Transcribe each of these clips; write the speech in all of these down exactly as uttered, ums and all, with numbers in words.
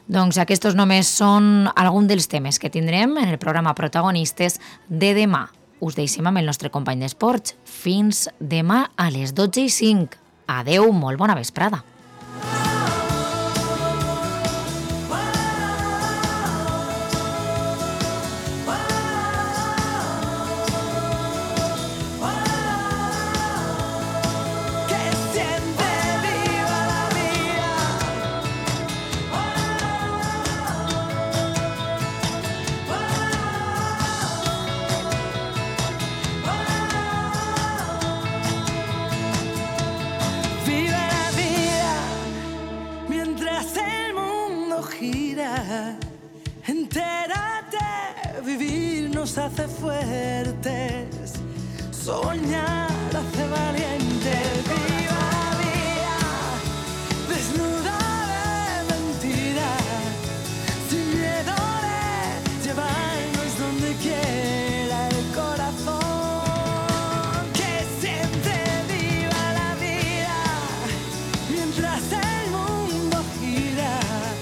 Doncs aquests només són alguns dels temes que tindrem en el programa Protagonistes de demà. Us deixem amb el nostre company d'esports. Fins demà a les dotze i cinc. Adeu, molt bona vesprada. Entérate, vivir nos hace fuertes, soñar hace valientes. Viva la vida, desnuda de mentiras, sin miedo de llevarnos donde quiera el corazón. Que siente viva la vida, mientras el mundo gira.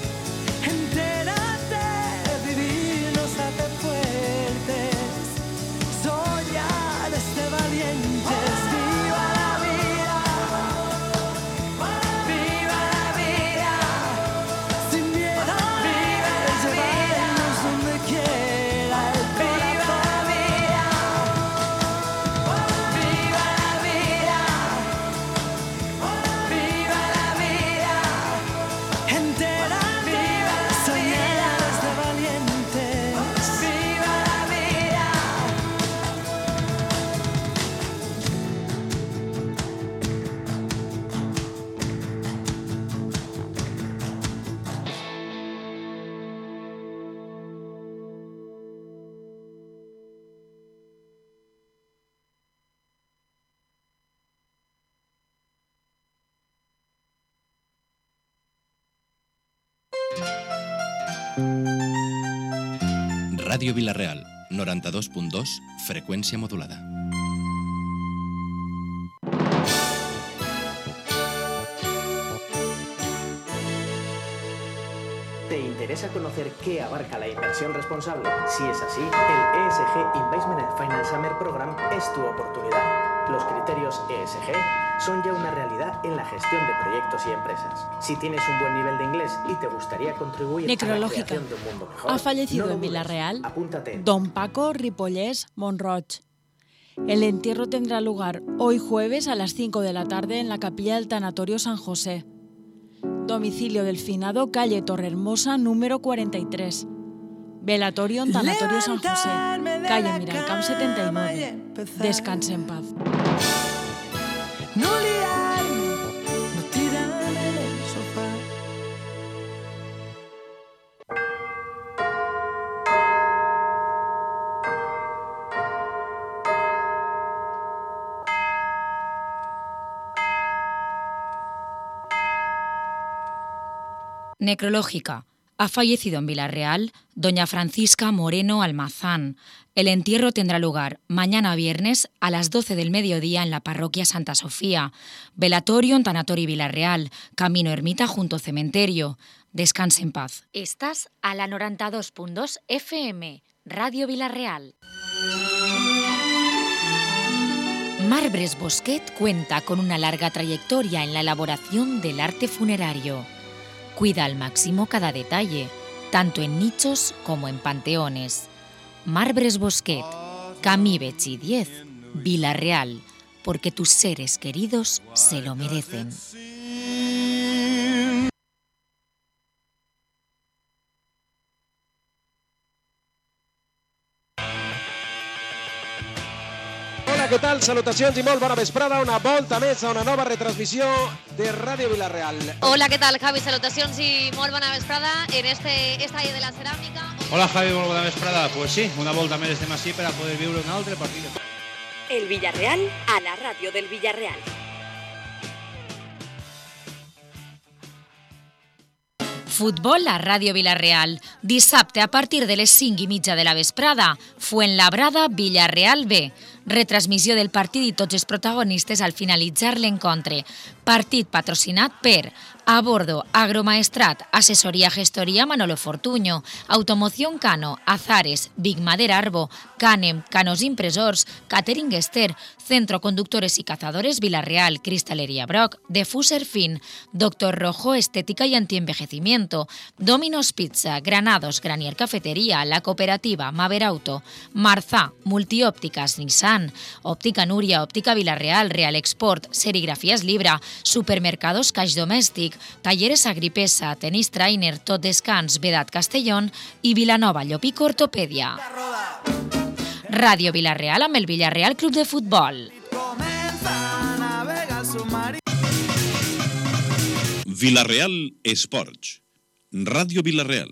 Ràdio Vila-real, noranta-dos punt dos, freqüència modulada. ¿Te interesa conocer qué abarca la inversión responsable? Si es así, el E S G Investment and Finance Summer Program es tu oportunidad. Los criterios E S G son ya una realidad en la gestión de proyectos y empresas. Si tienes un buen nivel de inglés y te gustaría contribuir a la creación de un mundo mejor, ha fallecido no en Vila-real apúntate. Don Paco Ripollés Monroig. El entierro tendrá lugar hoy jueves a las cinco de la tarde en la capilla del Tanatorio San José. Domicilio del finado, calle Torrehermosa, número cuarenta y tres. Velatorio en Tanatorio San José, calle Miralcamp setenta y nueve. Descanse en paz. No liarme, no tirarme del sofá. Necrológica. Ha fallecido en Vila-real doña Francisca Moreno Almazán. El entierro tendrá lugar mañana viernes a las doce del mediodía en la parroquia Santa Sofía. Velatorio en Tanatori Vila-real, camino ermita junto cementerio. Descanse en paz. Estás a la noranta-dos punt dos F M, Radio Vila-real. Marbres Bosquet cuenta con una larga trayectoria en la elaboración del arte funerario. Cuida al máximo cada detalle, tanto en nichos como en panteones. Marbres Bosquet, Camí Betxí diez, Vila-real, porque tus seres queridos se lo merecen. Hola, què tal? Salutacions i molt bona vesprada. Una volta més a una nova retransmissió de Ràdio Vila-real. Hola, què tal, Javi? Salutacions i molt bona vesprada en este estadi de la ceràmica. Hola, Javi, molt bona vesprada. Pues sí, una volta més estem així per a poder viure un altre partit. El Villarreal a la ràdio del Villarreal. Futbol a Ràdio Vila-real. Dissabte a partir de les cinc i mitja de la vesprada. Fuenlabrada, Villarreal B. Retransmissió del partit i tots els protagonistes al finalitzar l'encontre. Partit patrocinat per A Bordo, Agromaestrat, Assessoria Gestoria Manolo Fortuño, Automoción Cano, Azares, Big Madera Arbo, Canem, Canos Impresors, Catering Ester, Centro Conductores y Cazadores Villarreal, Cristalería Brock, Defuser Fin, Doctor Rojo Estética y Antienvejecimiento, Domino's Pizza, Granados, Granier Cafetería, La Cooperativa, Maverauto, Marzá, Multiópticas, Nissan, Óptica Nuria, Óptica Villarreal, Real Export, Serigrafías Libra, Supermercados Caix Domèstic, Talleres Agripesa, Tenis Trainer, Tot Descans, Vedat Castellón i Vilanova Llopic Ortopèdia. Ràdio Villarreal amb el Villarreal Club de Futbol. Villarreal Esports. Ràdio Villarreal.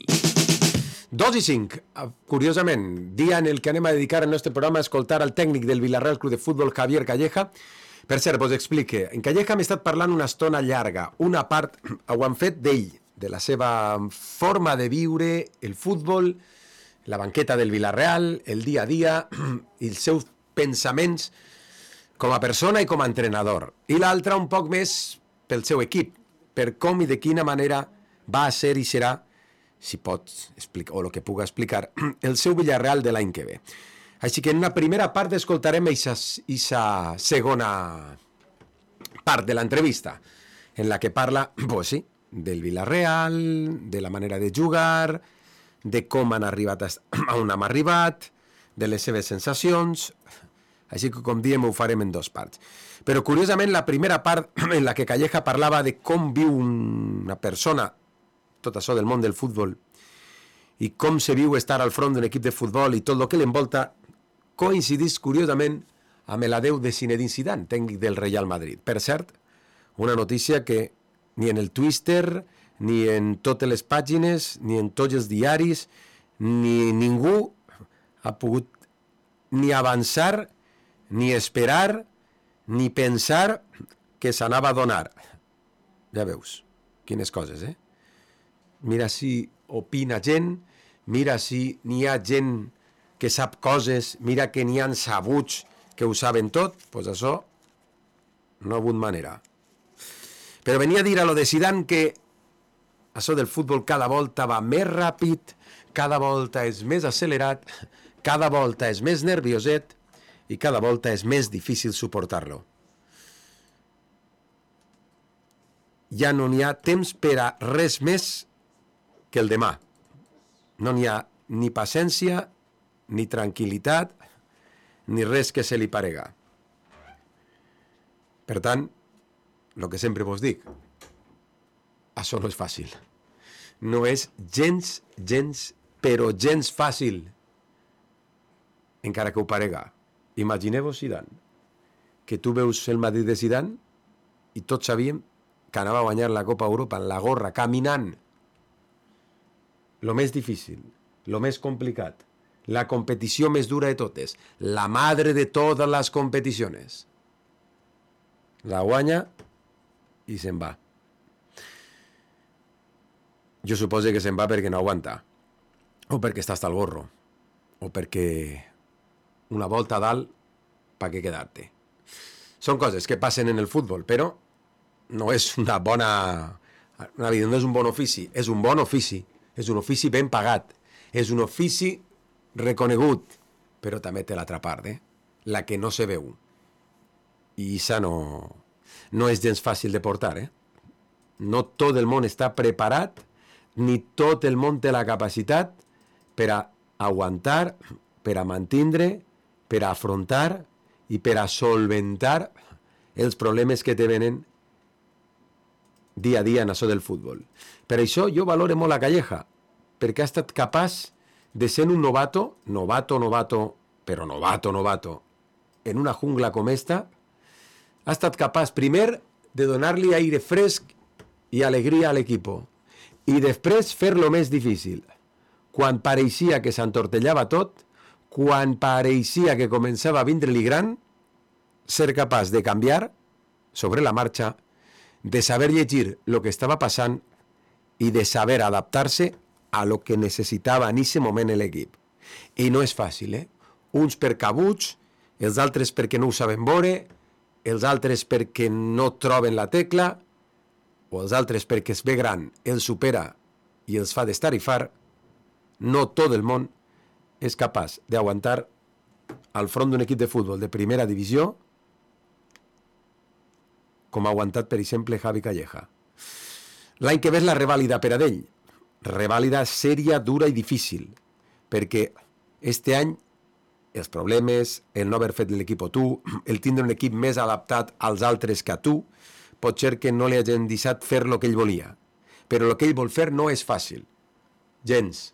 dos i cinc. Curiosament, dia en el que anem a dedicar el nostre programa a escoltar el tècnic del Villarreal Club de Futbol, Javier Calleja. Per cert, vos explique. En Calleja hem estat parlant una estona llarga. Una part ho han fet d'ell, de la seva forma de viure el futbol, la banqueta del Villarreal, el dia a dia i els seus pensaments com a persona i com a entrenador. I l'altra un poc més pel seu equip, per com i de quina manera va a ser i serà, si pots explicar, o el que puga explicar, el seu Villarreal de l'any que ve. Així que en una primera part escoltarem aquesta segona part de l'entrevista, en la que parla, pues sí, del Villarreal, de la manera de jugar, de com han arribat a on hem arribat, de les seves sensacions. Així que, com diem, ho farem en dues parts. Però, curiosament, la primera part en la que Calleja parlava de com viu una persona, tot això del món del futbol, i com se viu estar al front d'un equip de futbol i tot el que l'envolta, coincidís, curiosament, amb l'adeu de Zinedine Zidane, tècnic del Real Madrid. Per cert, una notícia que ni en el Twitter, ni en totes les pàgines, ni en tots els diaris, ni ningú ha pogut ni avançar, ni esperar, ni pensar que s'anava a donar. Ja veus, quines coses, eh? Mira si opina gent, mira si n'hi ha gent que sap coses, mira que n'hi ha sabuts que ho saben tot, doncs això no ha hagut manera. Però venia a dir a lo de Zidane que això del futbol cada volta va més ràpid, cada volta és més accelerat, cada volta és més nervioset i cada volta és més difícil suportar-lo. Ja no n'hi ha temps per a res més que el demà. No n'hi ha ni paciència, ni tranquil·litat, ni res que se li parega. Per tant, el que sempre vos dic, això no és fàcil. No és gens, gens, però gens fàcil, encara que ho parega. Imagineu-vos Zidane, que tu veus el Madrid de Zidane i tots sabíem que anava a guanyar la Copa Europa en la gorra, caminant. Lo més difícil, lo més complicat, la competició més dura de totes, la madre de totes les competicions. La guanya i se'n va. Jo suposo que se'n va perquè no aguanta, o perquè està hasta el gorro, o perquè una volta a dalt, pa què quedar-te. Són coses que passen en el futbol, però no és una bona... Una vida, no és un bon ofici, és un bon ofici, és un ofici ben pagat, és un ofici reconegut, però també té l'altra part, eh? La que no se veu. I això no, no és gens fàcil de portar, eh? No tot el món està preparat, ni tot el món té la capacitat per a aguantar, per a mantindre, per a afrontar i per a solventar els problemes que te venen dia a dia en això del futbol. Per això jo valoro molt a Calleja, perquè ha estat capaç de ser un novato, novato, novato, però novato, novato, en una jungla com esta, ha estat capaç primer de donar-li aire fresc i alegria a l'equip, i després fer-lo més difícil. Quan pareixia que s'entortellava tot, quan pareixia que començava a vindre-li gran, ser capaç de canviar sobre la marxa, de saber llegir el que estava passant i de saber adaptar-se a lo que necessitava en aquest moment l'equip. I no és fàcil, eh? Uns per cabuts, els altres perquè no ho saben veure, els altres perquè no troben la tecla, o els altres perquè es ve gran, els supera i els fa d'estar i far. No tot el món és capaç d'aguantar al front d'un equip de futbol de primera divisió com ha aguantat, per exemple, Javi Calleja. L'any que ve és la revàlida per a ell. Revàlida sèria, dura i difícil, perquè este any els problemes, el no haver fet l'equip o tu, el tindre un equip més adaptat als altres que a tu, pot ser que no li hagin deixat fer el que ell volia. Però el que ell vol fer no és fàcil. Gens.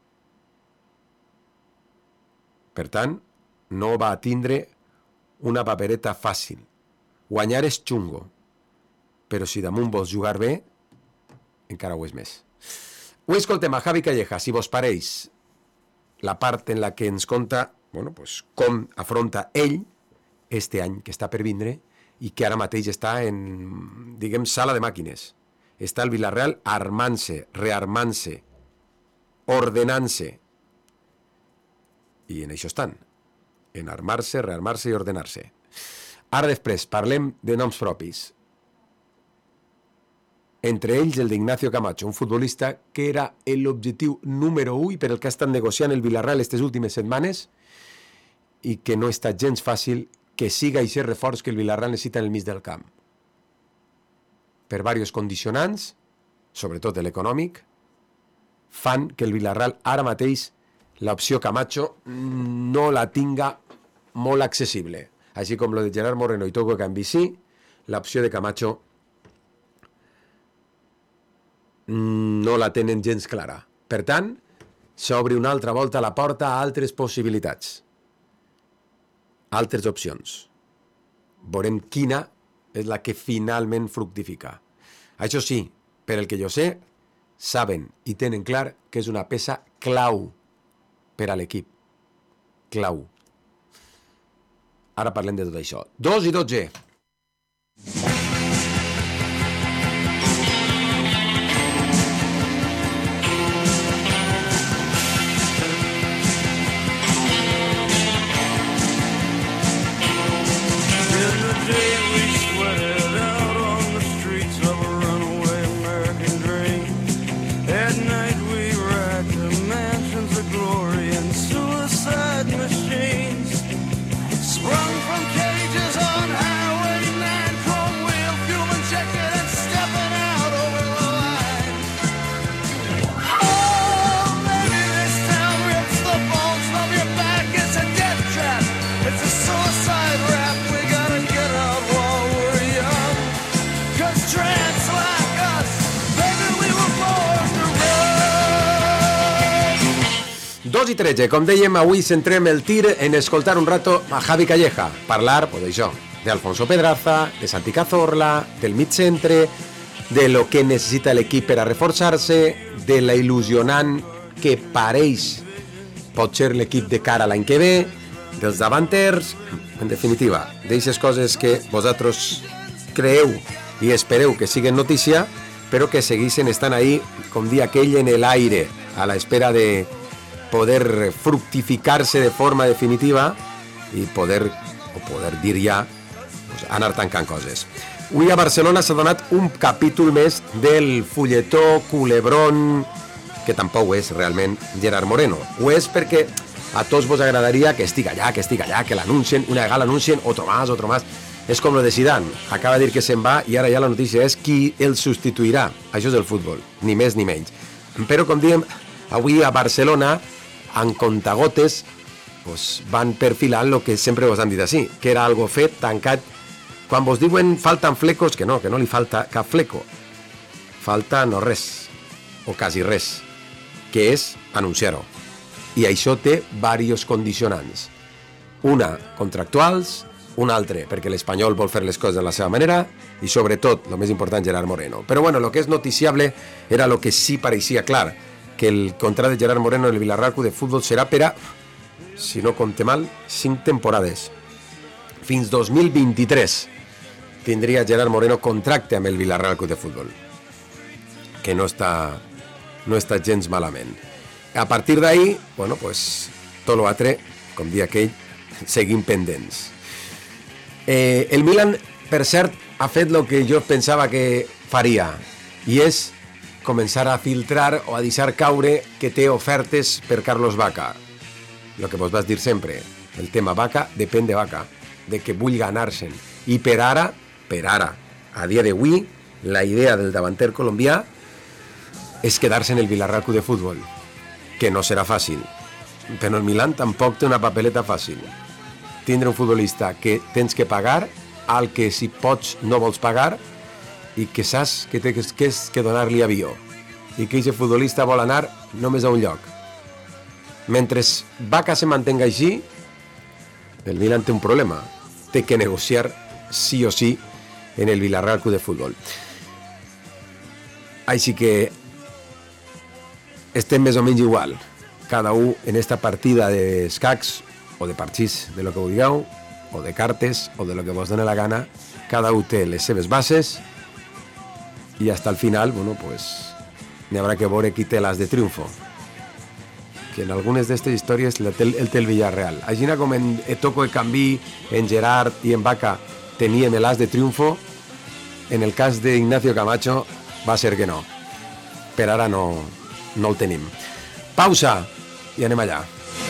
Per tant, no va tindre una papereta fàcil. Guanyar és xungo. Però si damunt vols jugar bé, encara ho és més. Ho escoltem a Javi Calleja, si vos pareix, la part en la que ens conta, bueno, pues, com afronta ell este any que està per vindre i que ara mateix està en, diguem, sala de màquines. Està el Villarreal armant-se, rearmant-se, ordenant-se. I en això estan, en armar-se, rearmar-se i ordenar-se. Ara després parlem de noms propis. Entre ells el d'Ignacio Camacho, un futbolista que era l'objectiu número u i per el que ha estat negociant el Villarreal aquestes últimes setmanes i que no està gens fàcil que siga i ser reforç que el Villarreal necessita en el mig del camp. Per diversos condicionants, sobretot l'econòmic, fan que el Villarreal ara mateix l'opció Camacho no la tinga molt accessible. Així com lo de Gerard Moreno i Toko Ekambi, l'opció de Camacho no la tenen gens clara. Per tant, s'obre una altra volta la porta a altres possibilitats, altres opcions. Veurem quina és la que finalment fructifica. Això sí, per el que jo sé, saben i tenen clar que és una peça clau per a l'equip. Clau. Ara parlem de tot això. Dos i dotze. dos i tretze, com dèiem, avui centrem el tir en escoltar un rato a Javi Calleja, parlar, pues això, d'Alfonso Pedraza, de Santi Cazorla, del mid-centre, de lo que necessita l'equip per a reforçar-se, de la il·lusionant que pareix pot ser l'equip de cara l'any que ve, dels davanters, en definitiva, d'aixes coses que vosaltres creeu i espereu que siguen notícia, però que segueixen estant ahí, com dir aquell, en l'aire, a l'espera de poder fructificar-se de forma definitiva i poder, o poder dir ja, pues, anar tancant coses. Avui a Barcelona s'ha donat un capítol més del fulletó culebrón, que tampoc és realment Gerard Moreno. Ho és perquè a tots vos agradaria que estigui allà, que estigui allà, que l'anuncien, una vegada l'anuncien, otro más, otro más. És com lo de Zidane, acaba de dir que se'n va i ara ja la notícia és qui el substituirà. Això és el futbol, ni més ni menys. Però, com diem, avui a Barcelona, en contagotes, pues, van perfilant el que sempre vos han dit així, que era algo fet, tancat. Quan vos diuen falten flecos, que no, que no li falta cap fleco. Falta no res, o quasi res, que és anunciar-ho. I això té diversos condicionants. Una, contractuals, un altre, perquè l'Espanyol vol fer les coses de la seva manera, i sobretot, el més important, Gerard Moreno. Però bueno, el que és noticiable era el que sí pareixia clar, que el contracte de Gerard Moreno en el Villarreal Club de Futbol serà per a, si no compte mal, cinc temporades. Fins dos mil vint-i-tres tindria Gerard Moreno contracte amb el Villarreal Club de Futbol, que no està, no està gens malament. A partir d'ahí, bueno, pues, tot l'altre, com dia aquell, seguim pendents. Eh, el Milan, per cert, ha fet el que jo pensava que faria, i és començar a filtrar o a deixar caure que té ofertes per Carlos Vaca. Lo que vos vas dir sempre, el tema Vaca depèn de Vaca, de que vull ganar-se'n. I per ara, per ara, a dia d'avui, la idea del davanter colombià és quedar-se en el Villarreal Club de Futbol, que no serà fàcil. Però el Milan tampoc té una papeleta fàcil. Tindre un futbolista que tens que pagar, al que si pots no vols pagar, i que saps que tens que, que donar-li avió, i que aquest futbolista vol anar només a un lloc. Mentre Vaca se mantenga així, el Milan té un problema. Té que negociar sí o sí en el Villarreal Club de Futbol. Així que estem més o menys igual, cada un en esta partida d'escacs o de parxís, de lo que vulgueu, o de cartes, o de lo que vos done la gana. Cada un té les seves bases i hasta el final, bueno, pues n'hi haurà que veure qui té l'as de triunfo, que en algunes d'aquestes històries el té el, té el Villarreal. Així com en Toko, Ekambi, en Gerard i en Vaca teníem l'as de triunfo, en el cas d'Ignacio Camacho va ser que no. Per ara no, no el tenim. Pausa i anem allà.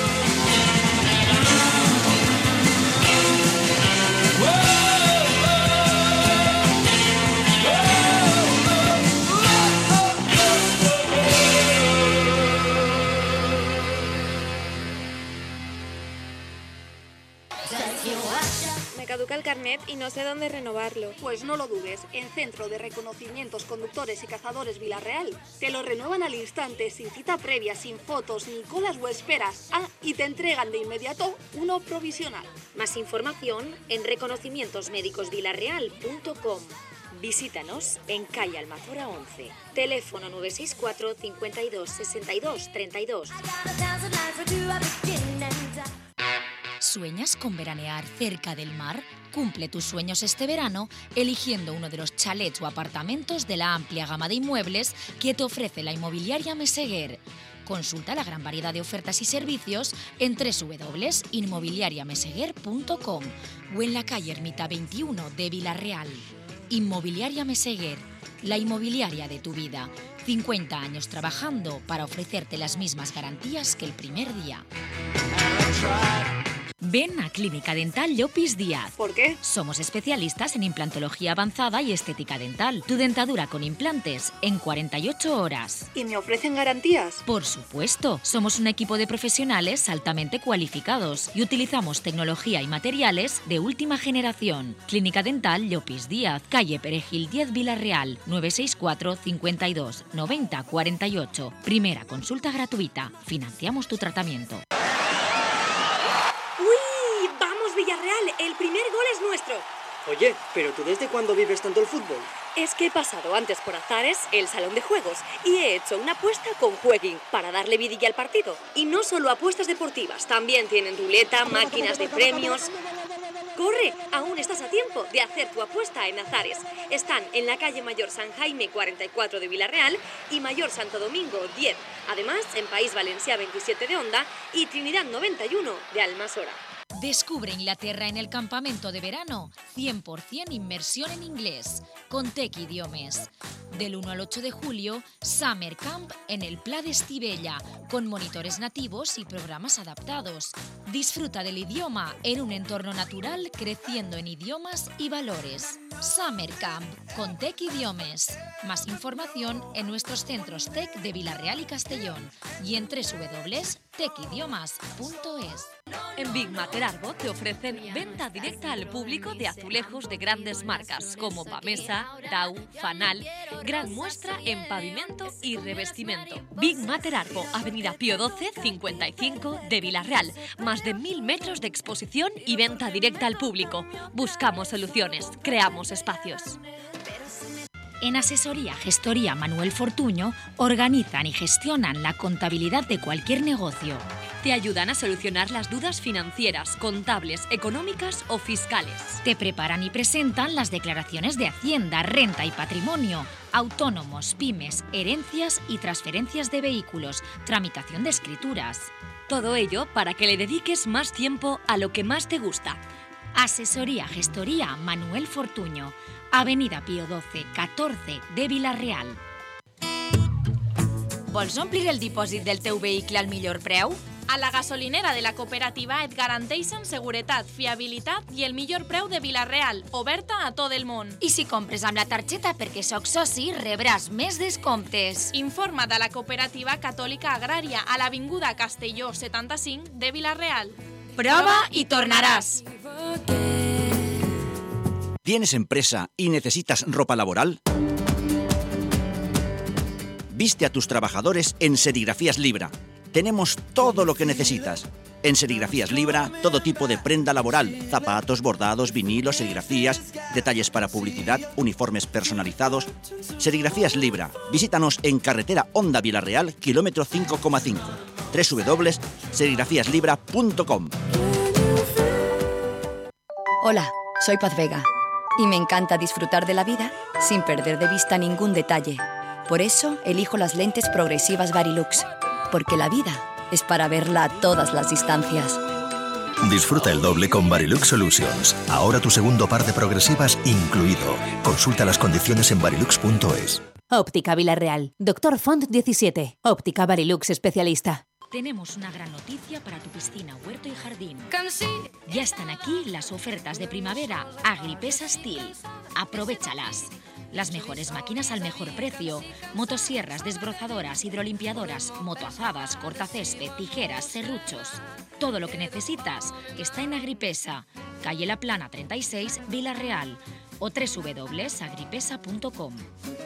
Caduca el carnet y no sé dónde renovarlo. Pues no lo dudes, en Centro de Reconocimientos Conductores y Cazadores Villarreal te lo renuevan al instante, sin cita previa, sin fotos, ni colas o esperas. Ah, y te entregan de inmediato uno provisional. Más información en reconocimientos médicos villarreal punto com. Visítanos en calle Almazora once. Teléfono nueve seis cuatro, cincuenta y dos, sesenta y dos, treinta y dos. ¿Sueñas con veranear cerca del mar? Cumple tus sueños este verano eligiendo uno de los chalets o apartamentos de la amplia gama de inmuebles que te ofrece la inmobiliaria Meseguer. Consulta la gran variedad de ofertas y servicios en doble u doble u doble u punto inmobiliaria meseguer punto com o en la calle Ermita veintiuno de Villarreal. Inmobiliaria Meseguer, la inmobiliaria de tu vida. cincuenta años trabajando para ofrecerte las mismas garantías que el primer día. Ven a Clínica Dental Llopis Díaz. ¿Por qué? Somos especialistas en implantología avanzada y estética dental. Tu dentadura con implantes en cuarenta y ocho horas. ¿Y me ofrecen garantías? Por supuesto. Somos un equipo de profesionales altamente cualificados y utilizamos tecnología y materiales de última generación. Clínica Dental Llopis Díaz, calle Perejil diez Villarreal, nueve seis cuatro, cincuenta y dos, noventa, cuarenta y ocho. Primera consulta gratuita. Financiamos tu tratamiento. ¡Uy! ¡Vamos, Villarreal! ¡El primer gol es nuestro! Oye, ¿pero tú desde cuándo vives tanto el fútbol? Es que he pasado antes por Azares, el salón de juegos, y he hecho una apuesta con Jueguin para darle vidilla al partido. Y no solo apuestas deportivas, también tienen ruleta, máquinas de premios. ¡Corre! Aún estás a tiempo de hacer tu apuesta en Azares. Están en la calle Mayor San Jaime cuarenta y cuatro de Villarreal y Mayor Santo Domingo diez. Además, en País Valencià veintisiete de Onda y Trinidad noventa y uno de Almasora. Descubre Inglaterra en el campamento de verano. cien por ciento inmersión en inglés. Con Tec Idiomes. Del uno al ocho de julio, Summer Camp en el Pla d'Estivella, con monitores nativos y programas adaptados. Disfruta del idioma en un entorno natural, creciendo en idiomas y valores. Summer Camp con Tec Idiomes. Más información en nuestros centros Tec de Villarreal y Castellón y en doble u doble u doble u punto tec idiomas punto es. En Big Mater Arbo te ofrecen venta directa al público de azulejos de grandes marcas como Pamesa, Dau, Fanal, gran muestra en pavimento y revestimiento. Big Mater Arbo, Avenida Pío doce, cincuenta y cinco de Villarreal. Más de mil metros de exposición y venta directa al público. Buscamos soluciones, creamos espacios. En Asesoría Gestoría Manuel Fortuño organizan y gestionan la contabilidad de cualquier negocio. te ayudan a solucionar las dudas financieras, contables, económicas o fiscales. Te preparan y presentan las declaraciones de Hacienda, renta y patrimonio, autónomos, pymes, herencias y transferencias de vehículos, tramitación de escrituras. Todo ello para que le dediques más tiempo a lo que más te gusta. Asesoría Gestoría Manuel Fortuño, Avenida Pío doce, catorze de Vila-real. Vols omplir el dipòsit del teu vehicle al millor preu? A la gasolinera de la cooperativa et garanteixen seguretat, fiabilitat i el millor preu de Vila-real, oberta a tot el món. I si compres amb la targeta perquè soc soci, rebràs més descomptes. Informa de la cooperativa catòlica agrària a l'Avinguda Castelló setanta-cinc de Vila-real. Prova y tornarás. ¿Tienes empresa y necesitas ropa laboral? Viste a tus trabajadores en Serigrafías Libra. Tenemos todo lo que necesitas. En Serigrafías Libra, todo tipo de prenda laboral, zapatos, bordados, vinilos, serigrafías, detalles para publicidad, uniformes personalizados. Serigrafías Libra. Visítanos en carretera Honda Vila-real, kilómetro cinco coma cinco. doble u doble u doble u punto serigrafías libra punto com. Hola, soy Paz Vega y me encanta disfrutar de la vida sin perder de vista ningún detalle. Por eso elijo las lentes progresivas Varilux, porque la vida es para verla a todas las distancias. Disfruta el doble con Varilux Solutions. Ahora tu segundo par de progresivas incluido. Consulta las condiciones en varilux punto es. Óptica Vila-real. Doctor Font diecisiete. Óptica Varilux especialista. Tenemos una gran noticia para tu piscina, huerto y jardín. Ya están aquí las ofertas de primavera Agripesa Steel. Aprovéchalas. Las mejores máquinas al mejor precio. Motosierras, desbrozadoras, hidrolimpiadoras, motoazadas, cortacésped, tijeras, serruchos. Todo lo que necesitas está en Agripesa, calle La Plana treinta y seis, Vila-real, o doble u doble u doble u punto agripesa punto com.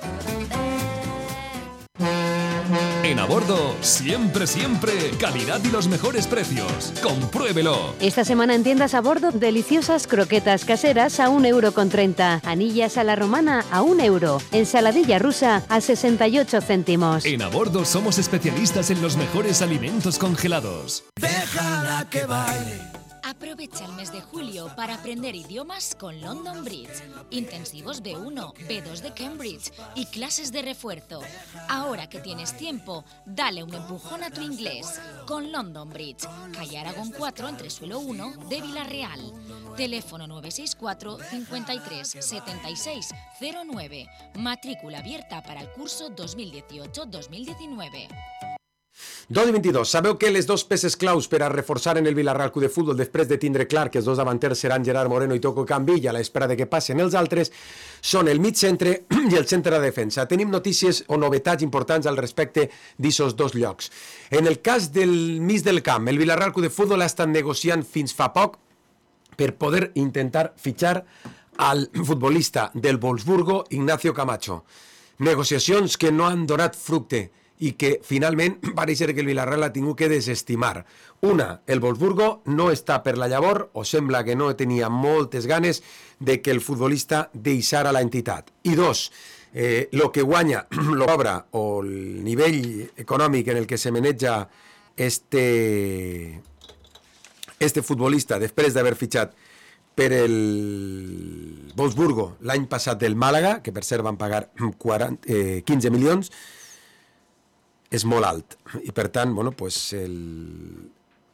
En A Bordo, siempre, siempre, calidad y los mejores precios. Compruébelo. Esta semana en tiendas A Bordo, deliciosas croquetas caseras a un euro con treinta. Anillas a la romana a un euro. Ensaladilla rusa a sesenta y ocho céntimos. En A Bordo somos especialistas en los mejores alimentos congelados. Déjala que baile. Aprovecha el mes de julio para aprender idiomas con London Bridge. Intensivos B uno, B dos de Cambridge y clases de refuerzo. Ahora que tienes tiempo, dale un empujón a tu inglés con London Bridge. Calle Aragón cuatro, entresuelo uno de Vila-real. Teléfono nueve seis cuatro, cincuenta y tres, setenta y seis, cero nueve. Matrícula abierta para el curso dos mil dieciocho dos mil diecinueve. dos i vint-i-dos. Sabeu que les dos peces claus per a reforçar en el Vila-real Club de Futbol després de tindre clar que els dos davanters seran Gerard Moreno i Toco Canvilla a l'espera de que passen els altres són el mig centre i el centre de defensa. Tenim notícies o novetats importants al respecte d'aquests dos llocs. En el cas del mig del camp, el Vila-real Club de Futbol ha estat negociant fins fa poc per poder intentar fitxar al futbolista del Wolfsburgo, Ignacio Camacho. Negociacions que no han donat fructe i que finalment pareix ser que el Vila-real ha tingut que desestimar. Una, el Wolfsburgo no està per la llavor, o sembla que no tenia moltes ganes de que el futbolista deixara la entitat. I dos, eh, lo que guanya l'obra o el nivell econòmic en el que se maneja este, este futbolista després d'haver fitxat per el Wolfsburgo l'any passat del Màlaga, que per cert van pagar quaranta, eh, quinze milions, és molt alt. I per tant, bueno, pues el...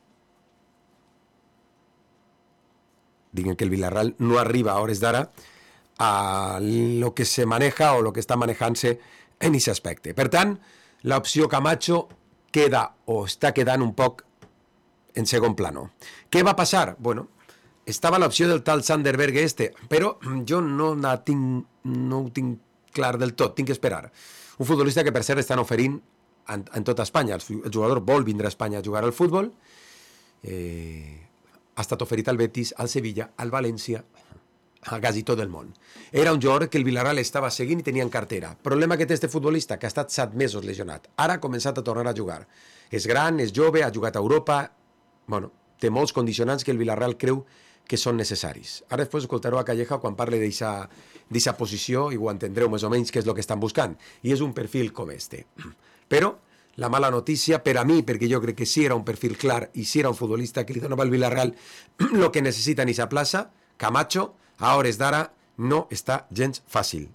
Diguem que el Vila-real no arriba a hores d'ara a lo que se maneja o lo que està manejant-se en aquest aspecte. Per tant, l'opció Camacho queda o està quedant un poc en segon plano. Què va passar? Bueno, estava l'opció del tal Sander Berge este, però jo no, la tinc, no ho tinc clar del tot, tinc que esperar. Un futbolista que per cert estan oferint en, en tota Espanya. El jugador vol vindre a Espanya a jugar al futbol. Eh, ha estat oferit al Betis, al Sevilla, al València, a quasi tot el món. Era un jugador que el Vila-real estava seguint i tenia en cartera. Problema que té este futbolista, que ha estat set mesos lesionat. Ara ha començat a tornar a jugar. És gran, és jove, ha jugat a Europa. Bueno, té molts condicionants que el Vila-real creu que són necessaris. Ara després escoltareu a Calleja quan parle d'aquesta posició i ho entendreu més o menys què és el que estan buscant. I és un perfil com este. Però la mala notícia per a mi, perquè jo crec que sí era un perfil clar i sí era un futbolista que li donava al Villarreal el que necessita en aquesta plaça. Camacho, a hores d'ara, no està gens fàcil.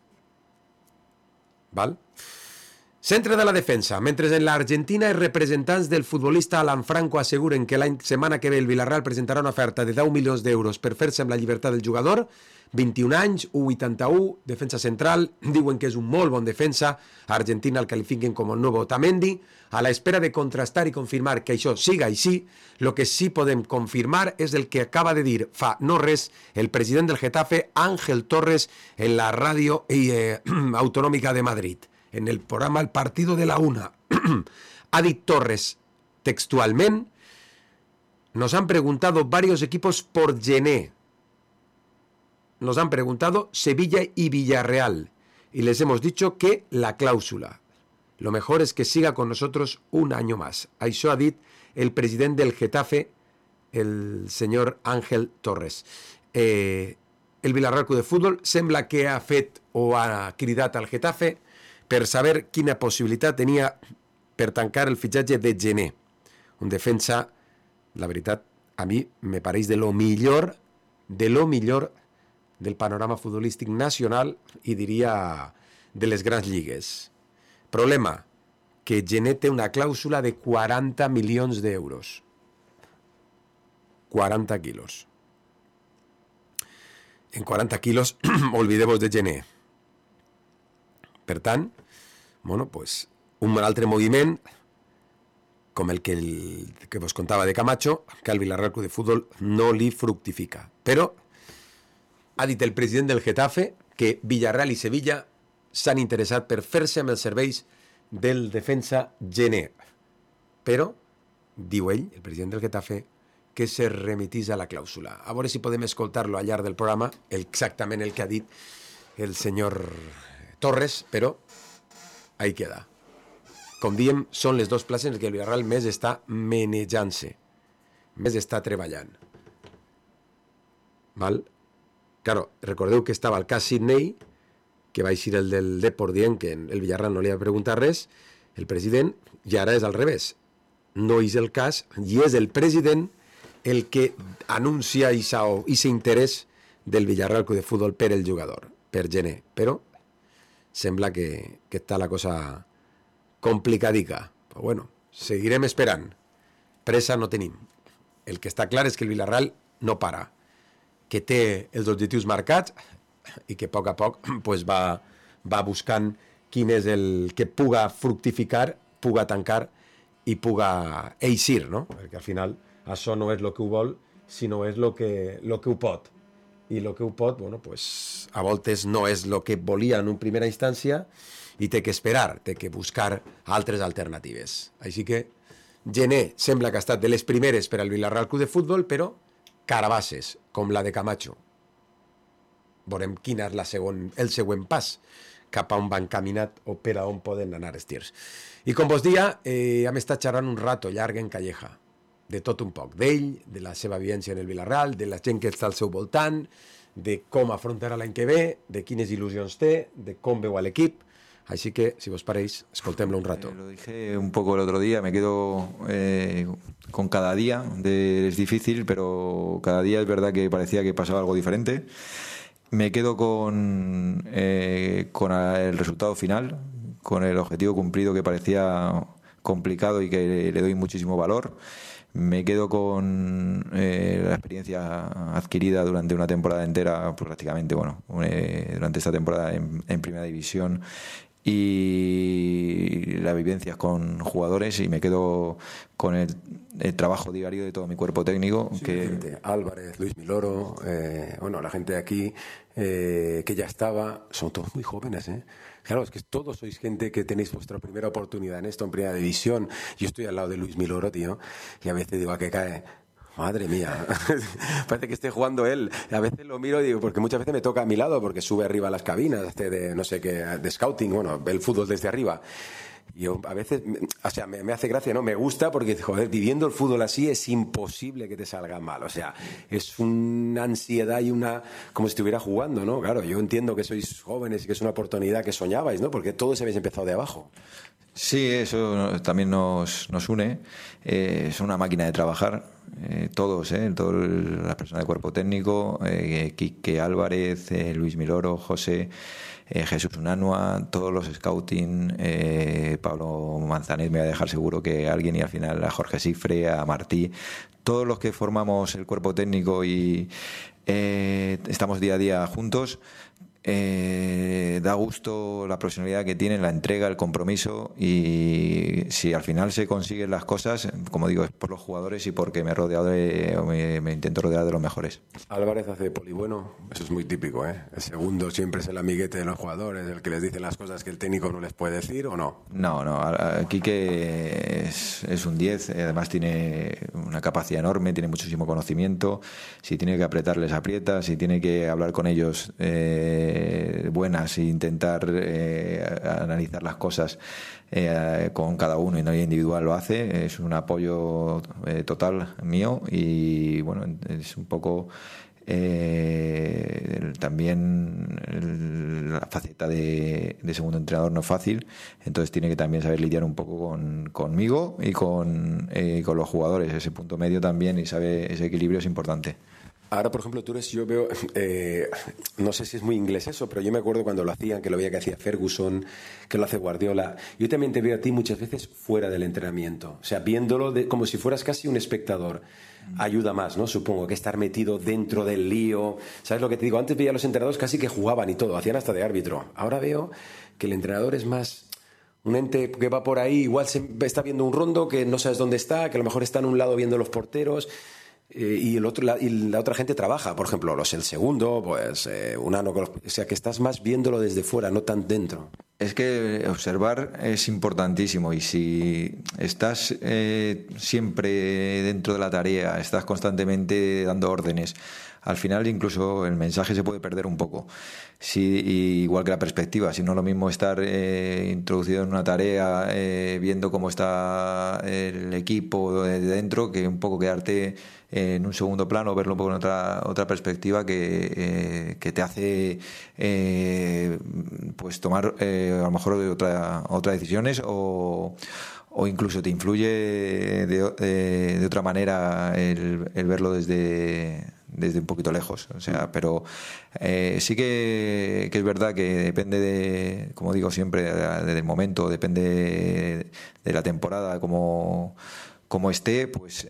Val? Centre de la defensa. Mentre en l'Argentina els representants del futbolista Alan Franco asseguren que la setmana que ve el Villarreal presentarà una oferta de deu milions d'euros per fer-se amb la llibertat del jugador, vint-i-un anys, u vuitanta-u, defensa central, diuen que és un molt bon defensa, a Argentina el califiquen com el nuevo Otamendi. A la espera de contrastar i confirmar que això siga així, el que sí podem confirmar és el que acaba de dir fa no res el president del Getafe, Ángel Torres, en la ràdio eh, autonòmica de Madrid, en el programa El Partido de la Una. Ha dit Torres textualment: nos han preguntado varios equipos por Gené. Nos han preguntado Sevilla y Villarreal y les hemos dicho que la cláusula. Lo mejor es que siga con nosotros un año más. Això ha dit el president del Getafe, el senyor Ángel Torres. Eh, el Villarreal Club de Futbol sembla que ha fet o ha cridat al Getafe per saber quina possibilitat tenia per tancar el fitxatge de Gené. Un defensa, la veritat, a mi me pareix de lo millor, de lo millor del panorama futbolístic nacional i diria de les grans lligues. Problema, que Gené té una clàusula de quaranta milions d'euros. quaranta quilos. En quaranta quilos, olvidemos de Gené. Per tant, bueno, pues, un altre moviment, com el que, el que vos contava de Camacho, que al Villarreal Club de Futbol no li fructifica. Però ha dit el president del Getafe que Villarreal i Sevilla s'han interessat per fer-se amb els serveis del defensa Gené. Però, diu ell, el president del Getafe, que se remitís a la clàusula. A veure si podem escoltar-lo al llarg del programa, exactament el que ha dit el senyor Torres, però ahí queda. Com diem, són les dues places en què el Villarreal més està menejant-se, més està treballant. Val? Claro, recordeu que estava el cas Sidney, que va eixir el del Depor dient que el Villarreal no li ha preguntat res, el president, i ara és al revés. No és el cas, i és el president el que anuncia aquest interès del Villarreal Club de Futbol per el jugador, per Gené. Però sembla que, que està la cosa complicadica. Però bueno, seguirem esperant. Pressa no tenim. El que està clar és que el Villarreal no para, que té els objectius marcats i que a poc a poc pues, va, va buscant quin és el que puga fructificar, puga tancar i puga eixir, no? Perquè al final això no és el que ho vol, sinó és el que, lo que ho pot. I el que ho pot, bueno, pues, a voltes no és el que volia en una primera instància i té que esperar, té que buscar altres alternatives. Així que Gené sembla que ha estat de les primeres per al Villarreal Club de Futbol, però carabasses, com la de Camacho. Veurem quin és la segon, el següent pas cap a on van caminat o per a on poden anar els tirs. I com vos dia, eh, hem estat xerrant un rato llarg en Calleja, de tot un poc, d'ell, de la seva vivència en el Villarreal, de la gent que està al seu voltant, de com afrontarà l'any que ve, de quines il·lusions té, de com veu a l'equip. Así que, si vos pareix, escoltem-lo un rato. Eh, lo dije un poco el otro día, me quedo eh, con cada día. De, es difícil, pero cada día es verdad que parecía que pasaba algo diferente. Me quedo con, eh, con el resultado final, con el objetivo cumplido que parecía complicado y que le doy muchísimo valor. Me quedo con eh, la experiencia adquirida durante una temporada entera, pues prácticamente, bueno, eh, durante esta temporada en, en Primera División, y las vivencias con jugadores, y me quedo con el, el trabajo diario de todo mi cuerpo técnico. Sí, que gente, Álvarez, Luis Miloro, eh, bueno, la gente de aquí eh, que ya estaba, son todos muy jóvenes, ¿eh? Claro, es que todos sois gente que tenéis vuestra primera oportunidad en esto, en Primera División. Yo estoy al lado de Luis Miloro, tío, y a veces digo, ¿a qué cae? Madre mía, parece que esté jugando él. A veces lo miro y digo, porque muchas veces me toca a mi lado, porque sube arriba a las cabinas, este de no sé qué, de scouting, bueno, ve el fútbol desde arriba. Y yo a veces, o sea, me, me hace gracia, ¿no? Me gusta porque, joder, viviendo el fútbol así es imposible que te salga mal. O sea, es una ansiedad y una, como si estuviera jugando, ¿no? Claro, yo entiendo que sois jóvenes y que es una oportunidad que soñabais, ¿no? Porque todos habéis empezado de abajo. Sí, eso también nos, nos une. Eh, es una máquina de trabajar, eh, todos, eh, todas las personas de cuerpo técnico, eh, Quique Álvarez, eh, Luis Miloro, José, eh, Jesús Unanua, todos los scouting, eh, Pablo Manzanet, me voy a dejar seguro que alguien, y al final a Jorge Sifre, a Martí, todos los que formamos el cuerpo técnico y eh, estamos día a día juntos. Eh, da gusto la profesionalidad que tienen, la entrega, el compromiso, y si al final se consiguen las cosas, como digo, es por los jugadores y porque me he rodeado de, o me, me intento rodear de los mejores. Álvarez hace polibueno, eso es muy típico, ¿eh? El segundo siempre es el amiguete de los jugadores, el que les dice las cosas que el técnico no les puede decir, ¿o no? No, no, Quique es, es un diez, además tiene una capacidad enorme, tiene muchísimo conocimiento, si tiene que apretarles aprieta, si tiene que hablar con ellos eh, buenas e intentar eh, analizar las cosas eh, con cada uno y no individual lo hace. Es un apoyo eh, total mío y bueno, es un poco eh, el, también el, la faceta de, de segundo entrenador no es fácil, entonces tiene que también saber lidiar un poco con, conmigo y con, eh, con los jugadores, ese punto medio también, y sabe, ese equilibrio es importante. Ahora, por ejemplo, tú eres, yo veo, eh, no sé si es muy inglés eso, pero yo me acuerdo cuando lo hacían, que lo veía que hacía Ferguson, que lo hace Guardiola. Yo también te veo a ti muchas veces fuera del entrenamiento, o sea, viéndolo de, como si fueras casi un espectador. Ayuda más, ¿no? Supongo que estar metido dentro del lío. ¿Sabes lo que te digo? Antes veía a los entrenadores casi que jugaban y todo, hacían hasta de árbitro. Ahora veo que el entrenador es más un ente que va por ahí, igual se está viendo un rondo, que no sabes dónde está, que a lo mejor está en un lado viendo los porteros. Eh, y, el otro, la, y la otra gente trabaja, por ejemplo, los el segundo, pues eh, un ano, o sea, que estás más viéndolo desde fuera, no tan dentro. Es que observar es importantísimo, y si estás eh, siempre dentro de la tarea, estás constantemente dando órdenes, al final incluso el mensaje se puede perder un poco. Sí, igual que la perspectiva, si no es lo mismo estar eh, introducido en una tarea eh, viendo cómo está el equipo de dentro, que un poco quedarte en un segundo plano, verlo un poco en otra otra perspectiva que, eh, que te hace eh, pues tomar eh, a lo mejor otra, otras decisiones, o, o incluso te influye de, de, de otra manera el, el verlo desde desde un poquito lejos, o sea, pero eh, sí que, que es verdad que depende de, como digo siempre, del momento, depende de, de la temporada, como como esté, pues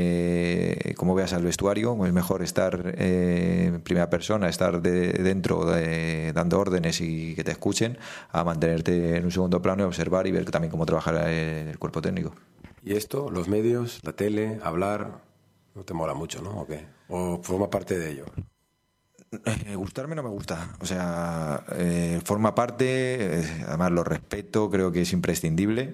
eh, como veas al vestuario, es mejor estar eh, en primera persona, estar de, dentro de, dando órdenes y que te escuchen, a mantenerte en un segundo plano y observar y ver también cómo trabaja el cuerpo técnico. ¿Y esto, los medios, la tele, hablar, no te mola mucho, no? ¿O qué? ¿O forma parte de ello? Eh, gustarme no me gusta, o sea, eh, forma parte, eh, además lo respeto, creo que es imprescindible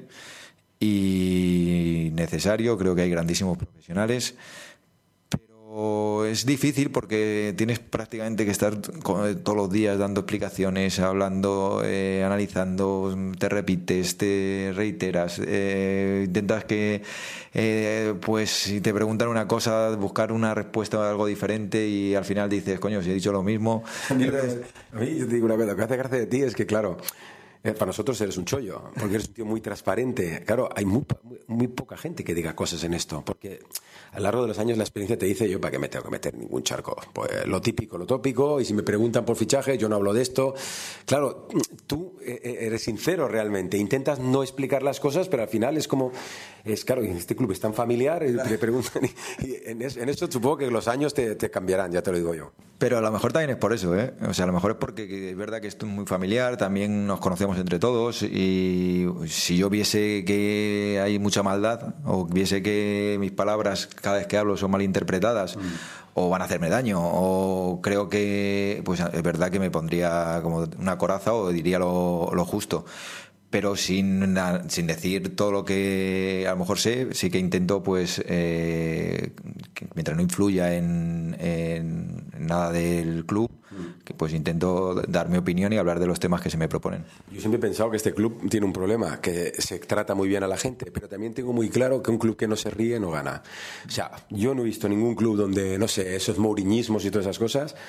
y necesario, creo que hay grandísimos profesionales, pero es difícil porque tienes prácticamente que estar todos los días dando explicaciones, hablando, eh, analizando, te repites, te reiteras, eh, intentas que eh, pues si te preguntan una cosa, buscar una respuesta a algo diferente, y al final dices, coño, si he dicho lo mismo. Entonces, a mí yo te digo una cosa, lo que hace gracia de ti es que, claro, para nosotros eres un chollo, porque eres un tío muy transparente. Claro, hay muy, muy, muy poca gente que diga cosas en esto, porque a lo largo de los años la experiencia te dice, yo para qué me tengo que meter en ningún charco, pues lo típico, lo tópico, y si me preguntan por fichaje, yo no hablo de esto. Claro, tú eres sincero realmente, intentas no explicar las cosas, pero al final es como, es claro, en este club es tan familiar, y te preguntan, y, y en, eso, en eso supongo que los años te, te cambiarán, ya te lo digo yo. Pero a lo mejor también es por eso, ¿eh? O sea, a lo mejor es porque es verdad que esto es muy familiar, también nos conocemos entre todos, y si yo viese que hay mucha maldad, o viese que mis palabras cada vez que hablo son malinterpretadas, mm. o van a hacerme daño, o creo que pues es verdad que me pondría como una coraza o diría lo, lo justo. Pero sin, sin decir todo lo que a lo mejor sé, sí que intento, pues, eh, que mientras no influya en, en nada del club, que pues intento dar mi opinión y hablar de los temas que se me proponen. Yo siempre he pensado que este club tiene un problema, que se trata muy bien a la gente, pero también tengo muy claro que un club que no se ríe no gana. O sea, yo no he visto ningún club donde, no sé, esos mouriñismos y todas esas cosas.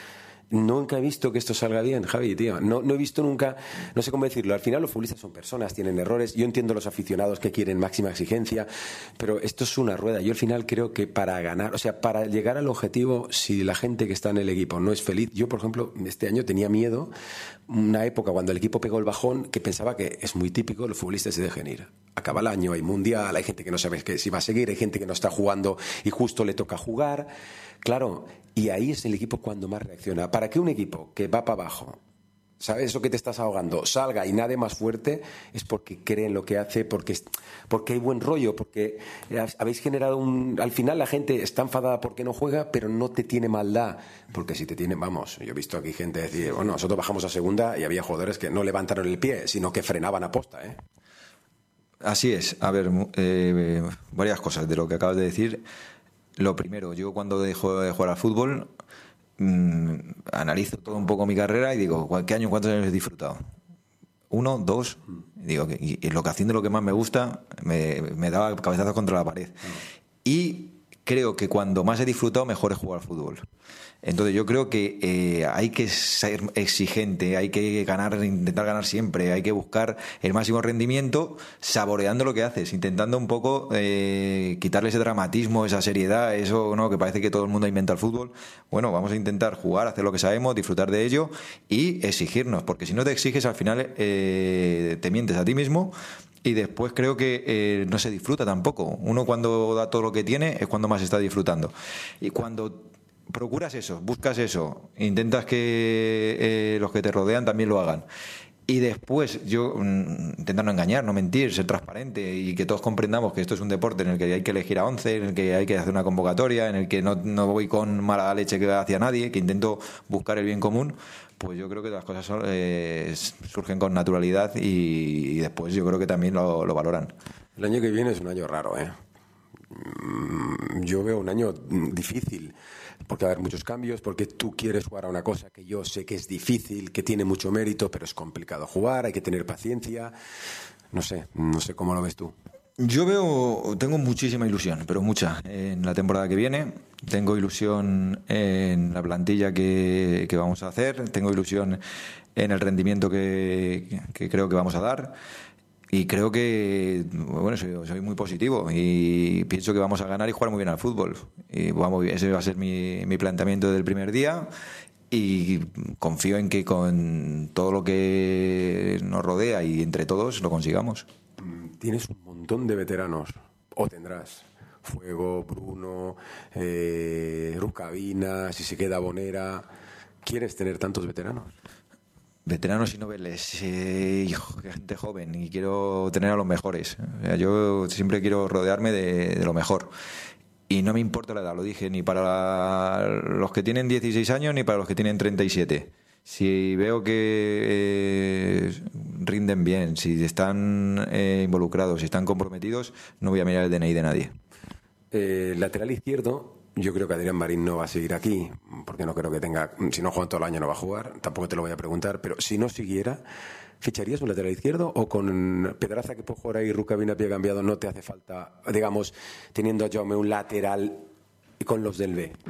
Nunca he visto que esto salga bien, Javi, tío. No, no he visto nunca, no sé cómo decirlo. Al final los futbolistas son personas, tienen errores. Yo entiendo los aficionados que quieren máxima exigencia, pero esto es una rueda. Yo al final creo que para ganar, o sea, para llegar al objetivo, si la gente que está en el equipo no es feliz. Yo, por ejemplo, este año tenía miedo, una época cuando el equipo pegó el bajón, que pensaba que es muy típico, los futbolistas se dejen ir. Acaba el año, hay mundial, hay gente que no sabe que si va a seguir, hay gente que no está jugando y justo le toca jugar. Claro, y ahí es el equipo cuando más reacciona. Para que un equipo que va para abajo, ¿sabes? Eso que te estás ahogando, salga y nade más fuerte, es porque cree en lo que hace, porque, porque hay buen rollo, porque habéis generado un... Al final la gente está enfadada porque no juega, pero no te tiene maldad. Porque si te tiene, vamos, yo he visto aquí gente decir, bueno, nosotros bajamos a segunda y había jugadores que no levantaron el pie, sino que frenaban a posta, ¿eh? Así es. A ver, eh, varias cosas de lo que acabas de decir. Lo primero, yo cuando dejo de jugar al fútbol mmm, analizo todo un poco mi carrera y digo, ¿qué año, cuántos años he disfrutado? Uno, dos, y digo, y, y lo que haciendo lo que más me gusta me, me daba cabezazos contra la pared. Y creo que cuando más he disfrutado, mejor he jugado al fútbol. Entonces yo creo que eh, hay que ser exigente, hay que ganar, intentar ganar siempre, hay que buscar el máximo rendimiento saboreando lo que haces, intentando un poco eh, quitarle ese dramatismo, esa seriedad, eso, ¿no?, que parece que todo el mundo inventa el fútbol. Bueno, vamos a intentar jugar, hacer lo que sabemos, disfrutar de ello y exigirnos, porque si no te exiges al final eh, te mientes a ti mismo. Y después creo que eh, no se disfruta tampoco. Uno cuando da todo lo que tiene es cuando más está disfrutando. Y cuando procuras eso, buscas eso, intentas que eh, los que te rodean también lo hagan. Y después yo mm, intento no engañar, no mentir, ser transparente y que todos comprendamos que esto es un deporte en el que hay que elegir a once, en el que hay que hacer una convocatoria, en el que no, no voy con mala leche que hacia nadie, que intento buscar el bien común. Pues yo creo que las cosas son, eh, surgen con naturalidad y, y después yo creo que también lo, lo valoran. El año que viene es un año raro, ¿eh? Yo veo un año difícil, porque va a haber muchos cambios, porque tú quieres jugar a una cosa que yo sé que es difícil, que tiene mucho mérito, pero es complicado jugar, hay que tener paciencia. No sé, no sé cómo lo ves tú. Yo veo, tengo muchísima ilusión, pero mucha, en la temporada que viene. Tengo ilusión en la plantilla que, que vamos a hacer, tengo ilusión en el rendimiento que, que creo que vamos a dar. Y creo que, bueno, soy, soy muy positivo y pienso que vamos a ganar y jugar muy bien al fútbol. Y vamos, ese va a ser mi, mi planteamiento del primer día. Y confío en que con todo lo que nos rodea y entre todos lo consigamos. Tienes un montón de veteranos, o tendrás. Fuego, Bruno, eh, Rucabina, si se queda Bonera. ¿Quieres tener tantos veteranos? Veteranos y noveles, eh, gente joven, y quiero tener a los mejores. O sea, yo siempre quiero rodearme de, de lo mejor. Y no me importa la edad, lo dije, ni para los que tienen dieciséis años ni para los que tienen treinta y siete. Si veo que eh, rinden bien, si están eh, involucrados, si están comprometidos, no voy a mirar el D N I de nadie. Eh, lateral izquierdo, yo creo que Adrián Marín no va a seguir aquí, porque no creo que tenga, si no juega todo el año no va a jugar, tampoco te lo voy a preguntar, pero si no siguiera, ¿ficharías un lateral izquierdo o con Pedraza, que puede jugar ahí, Rucabina pie cambiado, no te hace falta, digamos, teniendo a Jaume un lateral y con los del B?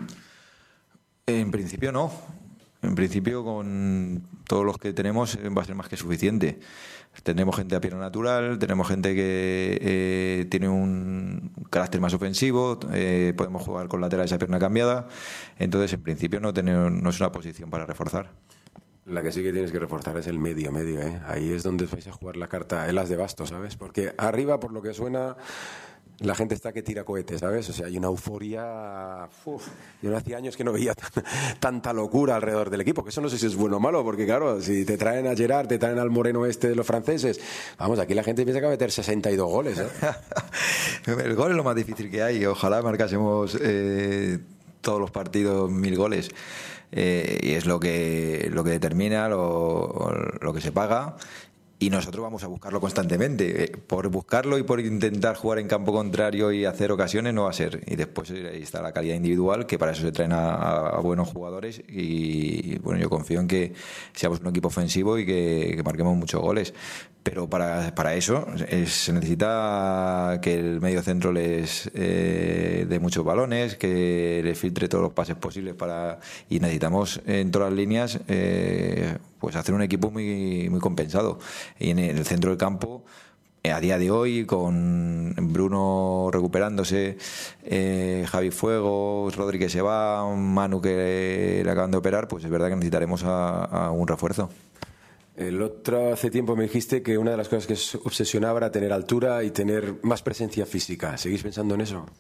En principio no. En principio, con todos los que tenemos va a ser más que suficiente. Tenemos gente a pierna natural, tenemos gente que eh, tiene un carácter más ofensivo, eh, podemos jugar con laterales a pierna cambiada. Entonces, en principio, no, tener, no es una posición para reforzar. La que sí que tienes que reforzar es el medio, medio, ¿eh? Ahí es donde vais a jugar la carta, el as de bastos, ¿sabes? Porque arriba, por lo que suena, la gente está que tira cohetes, ¿sabes? O sea, hay una euforia. Uf, yo no hacía años que no veía tan, tanta locura alrededor del equipo, que eso no sé si es bueno o malo, porque claro, si te traen a Gerard, te traen al moreno este de los franceses, vamos, aquí la gente piensa que va a meter sesenta y dos goles, ¿eh? El gol es lo más difícil que hay, ojalá marcásemos eh, todos los partidos mil goles. Eh, y es lo que lo que determina lo, lo que se paga y nosotros vamos a buscarlo constantemente. Eh, por buscarlo y por intentar jugar en campo contrario y hacer ocasiones no va a ser. Y después ahí está la calidad individual, que para eso se traen a, a buenos jugadores. Y bueno, yo confío en que seamos un equipo ofensivo y que, que marquemos muchos goles. Pero para, para eso es, se necesita que el medio centro les eh, dé muchos balones, que les filtre todos los pases posibles para y necesitamos en todas las líneas eh, pues hacer un equipo muy, muy compensado. Y en el centro del campo, a día de hoy, con Bruno recuperándose, eh, Javi Fuego, Rodri que se va, Manu que le acaban de operar, pues es verdad que necesitaremos a, a un refuerzo. El otro hace tiempo me dijiste que una de las cosas que os obsesionaba era tener altura y tener más presencia física. ¿Seguís pensando en eso?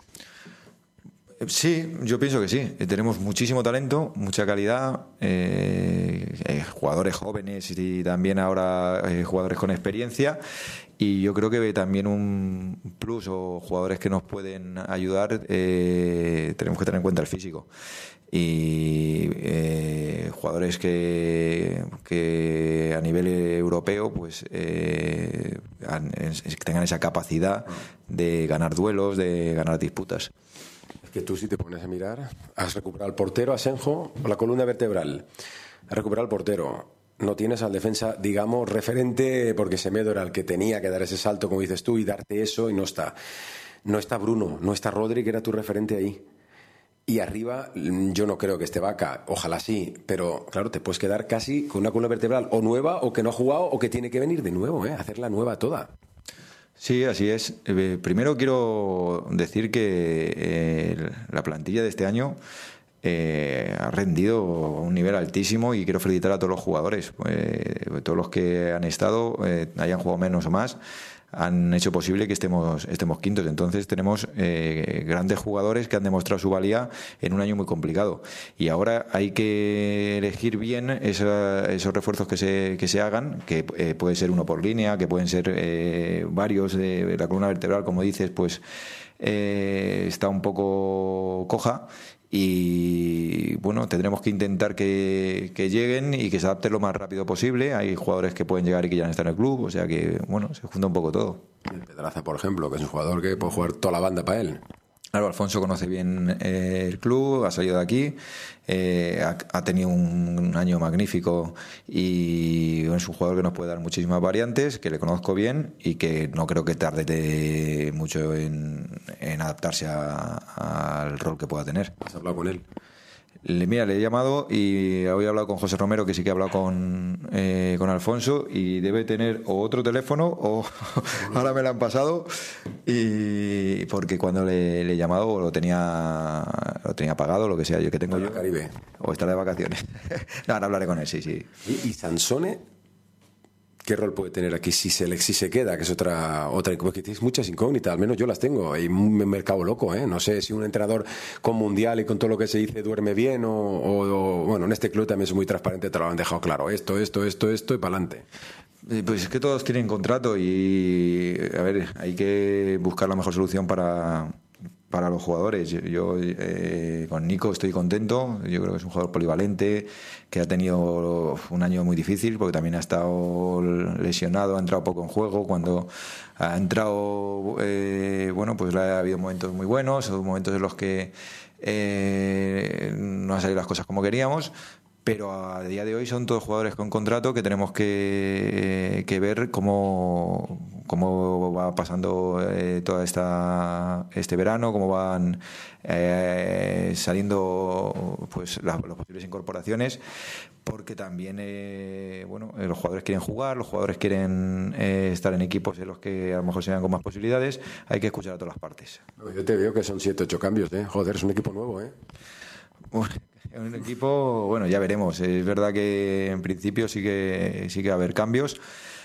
Sí, yo pienso que sí. Tenemos muchísimo talento, mucha calidad, eh, eh, jugadores jóvenes y también ahora eh, jugadores con experiencia. Y yo creo que también un plus o jugadores que nos pueden ayudar, eh, tenemos que tener en cuenta el físico. Y eh, jugadores que, que a nivel europeo pues eh, tengan esa capacidad de ganar duelos, de ganar disputas. Es que tú, si te pones a mirar, has recuperado al portero, Asenjo, o la columna vertebral, has recuperado al portero. No tienes al defensa, digamos, referente, porque Semedo era el que tenía que dar ese salto, como dices tú, y darte eso, y no está. No está Bruno, no está Rodri, que era tu referente ahí. Y arriba, yo no creo que esté Vaca, ojalá sí, pero claro, te puedes quedar casi con una columna vertebral o nueva, o que no ha jugado, o que tiene que venir de nuevo, ¿eh? Hacerla nueva toda. Sí, así es. Eh, primero quiero decir que eh, la plantilla de este año eh, ha rendido a un nivel altísimo y quiero felicitar a todos los jugadores. Eh, todos los que han estado, eh, hayan jugado menos o más, han hecho posible que estemos, estemos quintos. Entonces tenemos eh, grandes jugadores que han demostrado su valía en un año muy complicado. Y ahora hay que elegir bien esa, esos refuerzos que se, que se hagan, que eh, puede ser uno por línea, que pueden ser eh, varios de la columna vertebral, como dices, pues eh, está un poco coja. Y bueno, tendremos que intentar que, que lleguen y que se adapten lo más rápido posible. Hay jugadores que pueden llegar y que ya no están en el club, o sea que bueno, se junta un poco todo. El Pedraza, por ejemplo, que es un jugador que puede jugar toda la banda para él. Claro, Alfonso conoce bien eh, el club, ha salido de aquí, eh, ha, ha tenido un, un año magnífico y es un jugador que nos puede dar muchísimas variantes, que le conozco bien y que no creo que tarde de mucho en, en adaptarse a, al rol que pueda tener. ¿Has hablado con él? Le, mira, le he llamado y hoy he hablado con José Romero, que sí que ha hablado con, eh, con Alfonso, y debe tener o otro teléfono o ahora me lo han pasado, y porque cuando le, le he llamado lo tenía lo tenía apagado, lo que sea, yo que tengo yo, Caribe. O estar de vacaciones. No, ahora hablaré con él, sí, sí. ¿Y, y Sansone? ¿Qué rol puede tener aquí si se, si se queda? Que es otra, otra, porque tienes muchas incógnitas, al menos yo las tengo. Hay un mercado loco, ¿eh? No sé si un entrenador con mundial y con todo lo que se dice duerme bien o, o, o bueno, en este club también es muy transparente, te lo han dejado claro. Esto, esto, esto, esto y para adelante. Pues es que todos tienen contrato y, a ver, hay que buscar la mejor solución para... para los jugadores. Yo eh, con Nico estoy contento, yo creo que es un jugador polivalente, que ha tenido un año muy difícil porque también ha estado lesionado, ha entrado poco en juego. Cuando ha entrado, eh, bueno, pues ha habido momentos muy buenos, momentos en los que eh, no han salido las cosas como queríamos, pero a día de hoy son todos jugadores con contrato que tenemos que, que ver cómo, cómo va pasando eh, toda esta este verano, cómo van eh, saliendo pues las, las posibles incorporaciones, porque también eh, bueno, los jugadores quieren jugar, los jugadores quieren eh, estar en equipos en los que a lo mejor se vean con más posibilidades. Hay que escuchar a todas las partes. Yo te veo que son siete, ocho cambios, ¿eh? Joder, es un equipo nuevo, ¿eh? Bueno, un equipo, bueno, ya veremos. Es verdad que en principio sí que sí que va a haber cambios,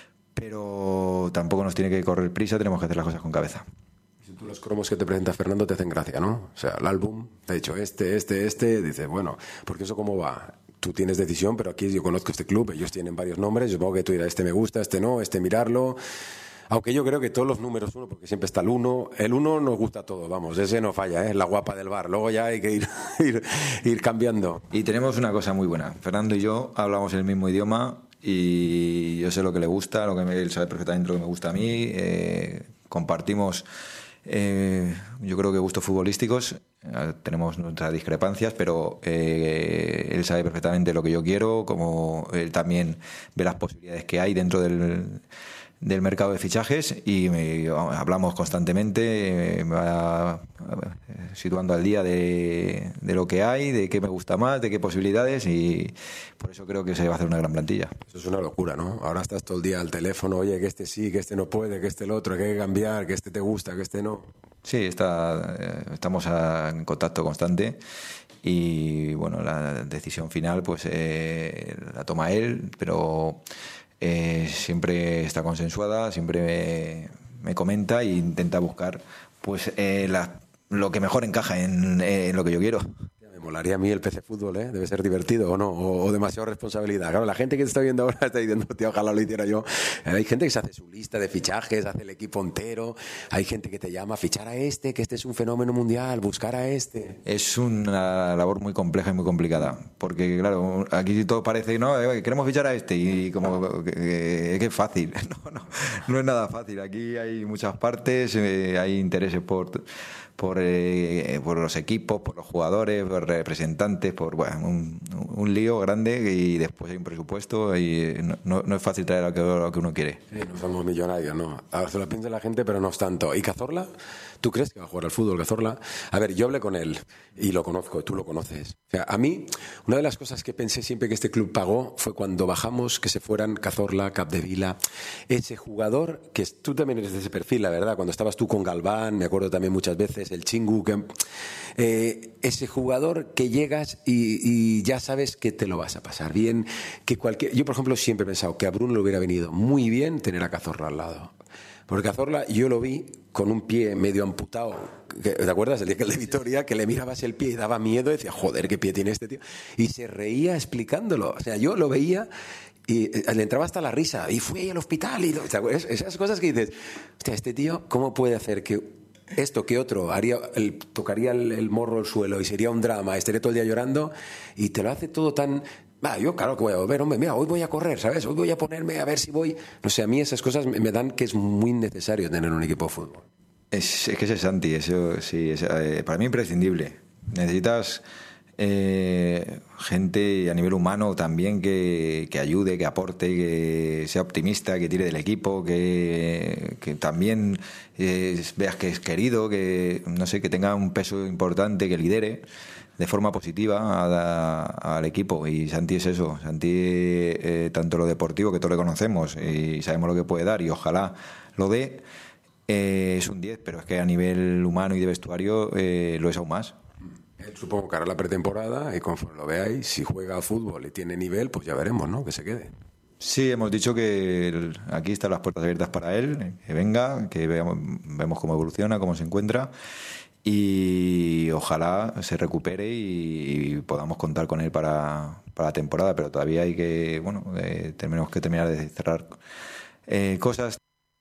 pero tampoco nos tiene que correr prisa, tenemos que hacer las cosas con cabeza. Si tú los cromos que te presenta Fernando te hacen gracia, ¿no? O sea, el álbum, te ha dicho este, este, este, dices, bueno, porque eso cómo va. Tú tienes decisión, pero aquí yo conozco este club, ellos tienen varios nombres, yo supongo que tú dirás, este me gusta, este no, este mirarlo. Aunque yo creo que todos los números uno, porque siempre está el uno, el uno nos gusta a todos, vamos, ese no falla, ¿eh? La guapa del bar, luego ya hay que ir, ir, ir cambiando. Y tenemos una cosa muy buena, Fernando y yo hablamos el mismo idioma y yo sé lo que le gusta, lo que me, él sabe perfectamente lo que me gusta a mí. Eh, compartimos, eh, yo creo que gustos futbolísticos. Eh, tenemos nuestras discrepancias, pero eh, él sabe perfectamente lo que yo quiero, como él también ve las posibilidades que hay dentro del, del mercado de fichajes, y me, hablamos constantemente, eh, me va situando al día de, de lo que hay, de qué me gusta más, de qué posibilidades, y por eso creo que se va a hacer una gran plantilla. Eso es una locura, ¿no? Ahora estás todo el día al teléfono, oye, que este sí, que este no puede, que este el otro, que hay que cambiar, que este te gusta, que este no. Sí, está, eh, estamos a, en contacto constante, y bueno, la decisión final pues eh, la toma él, pero eh, siempre está consensuada, siempre me, me comenta e intenta buscar pues eh, la, lo que mejor encaja en, en lo que yo quiero. Me molaría a mí el P C Fútbol, ¿eh? Debe ser divertido, ¿o no? O, o demasiada responsabilidad. Claro, la gente que te está viendo ahora está diciendo, tío, ojalá lo hiciera yo. Hay gente que se hace su lista de fichajes, hace el equipo entero. Hay gente que te llama a fichar a este, que este es un fenómeno mundial, buscar a este. Es una labor muy compleja y muy complicada, porque claro, aquí todo parece, no, eh, queremos fichar a este, y como que, que, que es fácil. No, no, no es nada fácil. Aquí hay muchas partes, eh, hay intereses por... Por, eh, por los equipos, por los jugadores, por representantes, por bueno, un, un lío grande, y después hay un presupuesto y no, no, no es fácil traer lo que, lo que uno quiere. Sí, no somos millonarios, no. Ahora se lo piensa la gente, pero no es tanto. ¿Y Cazorla? ¿Tú crees que va a jugar al fútbol, Cazorla? A ver, yo hablé con él y lo conozco, tú lo conoces. O sea, a mí, una de las cosas que pensé siempre que este club pagó fue cuando bajamos que se fueran Cazorla, Capdevila, ese jugador, que tú también eres de ese perfil, la verdad, cuando estabas tú con Galván, me acuerdo también muchas veces, el Chingu, que, eh, ese jugador que llegas y, y ya sabes que te lo vas a pasar bien, que cualquier... Yo, por ejemplo, siempre he pensado que a Bruno le hubiera venido muy bien tener a Cazorla al lado. Porque Cazorla yo lo vi con un pie medio amputado. ¿Te acuerdas? El día que el de Vitoria, que le mirabas el pie y daba miedo, y decía, joder, qué pie tiene este tío. Y se reía explicándolo. O sea, yo lo veía y le entraba hasta la risa. Y fui al hospital. Y esas cosas que dices, hostia, este tío, ¿cómo puede hacer que esto que otro haría el, tocaría el, el morro al suelo y sería un drama, estaría todo el día llorando, y te lo hace todo tan... Va, yo claro que voy a volver, hombre, mira, hoy voy a correr, ¿sabes? Hoy voy a ponerme a ver si voy... No sé, a mí esas cosas me, me dan que es muy necesario tener un equipo de fútbol. Es, es que ese Santi, eso sí, es, eh, para mí imprescindible. Necesitas eh, gente a nivel humano también que, que ayude, que aporte, que sea optimista, que tire del equipo, que, que también eh, veas que es querido, que no sé, que tenga un peso importante, que lidere de forma positiva a la, al equipo. Y Santi es eso. Santi, eh, tanto lo deportivo, que todos lo conocemos y sabemos lo que puede dar, y ojalá lo dé, eh, es un diez, pero es que a nivel humano y de vestuario eh, lo es aún más. Supongo que hará la pretemporada, y conforme lo veáis, si juega a fútbol y tiene nivel, pues ya veremos, ¿no? Que se quede. Sí, hemos dicho que el, aquí están las puertas abiertas para él, que venga, que veamos, vemos cómo evoluciona, cómo se encuentra, y ojalá se recupere y, y podamos contar con él para, para la temporada, pero todavía hay que, bueno, eh, tenemos que terminar de cerrar eh, cosas.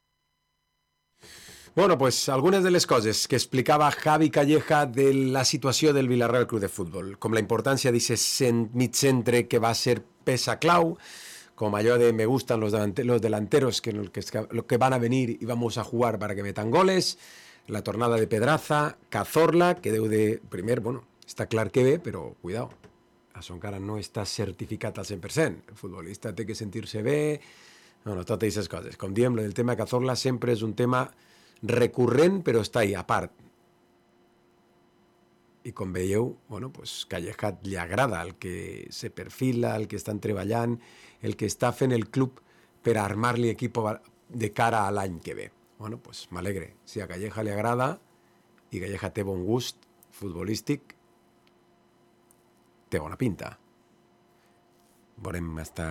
Bueno, pues algunes de les coses que explicava Javi Calleja de la situació del Villarreal Club de Futbol, com la importància d'aquest mig centre que va ser peça clau, com allò de me gustan los, los delanteros que, que, que van a venir y vamos a jugar para que metan goles, la tornada de Pedraza, Cazorla, que deu de... Primer, bueno, està clar que ve, però cuidao, això encara no està certificat al cent per cent. El futbolista té que sentir-se bé, bueno, totes aquestes coses. Com diem, el tema de Cazorla sempre és un tema recurrent, però està ahí, a part. I com veieu, bueno, pues Calleja li agrada el que se perfila, el que estan treballant, el que està fent el club per armar-li equip de cara a l'any que ve. Bueno, pues m'alegre. Si a Calleja li agrada i Calleja té bon gust futbolístic, té bona pinta. Veurem hasta...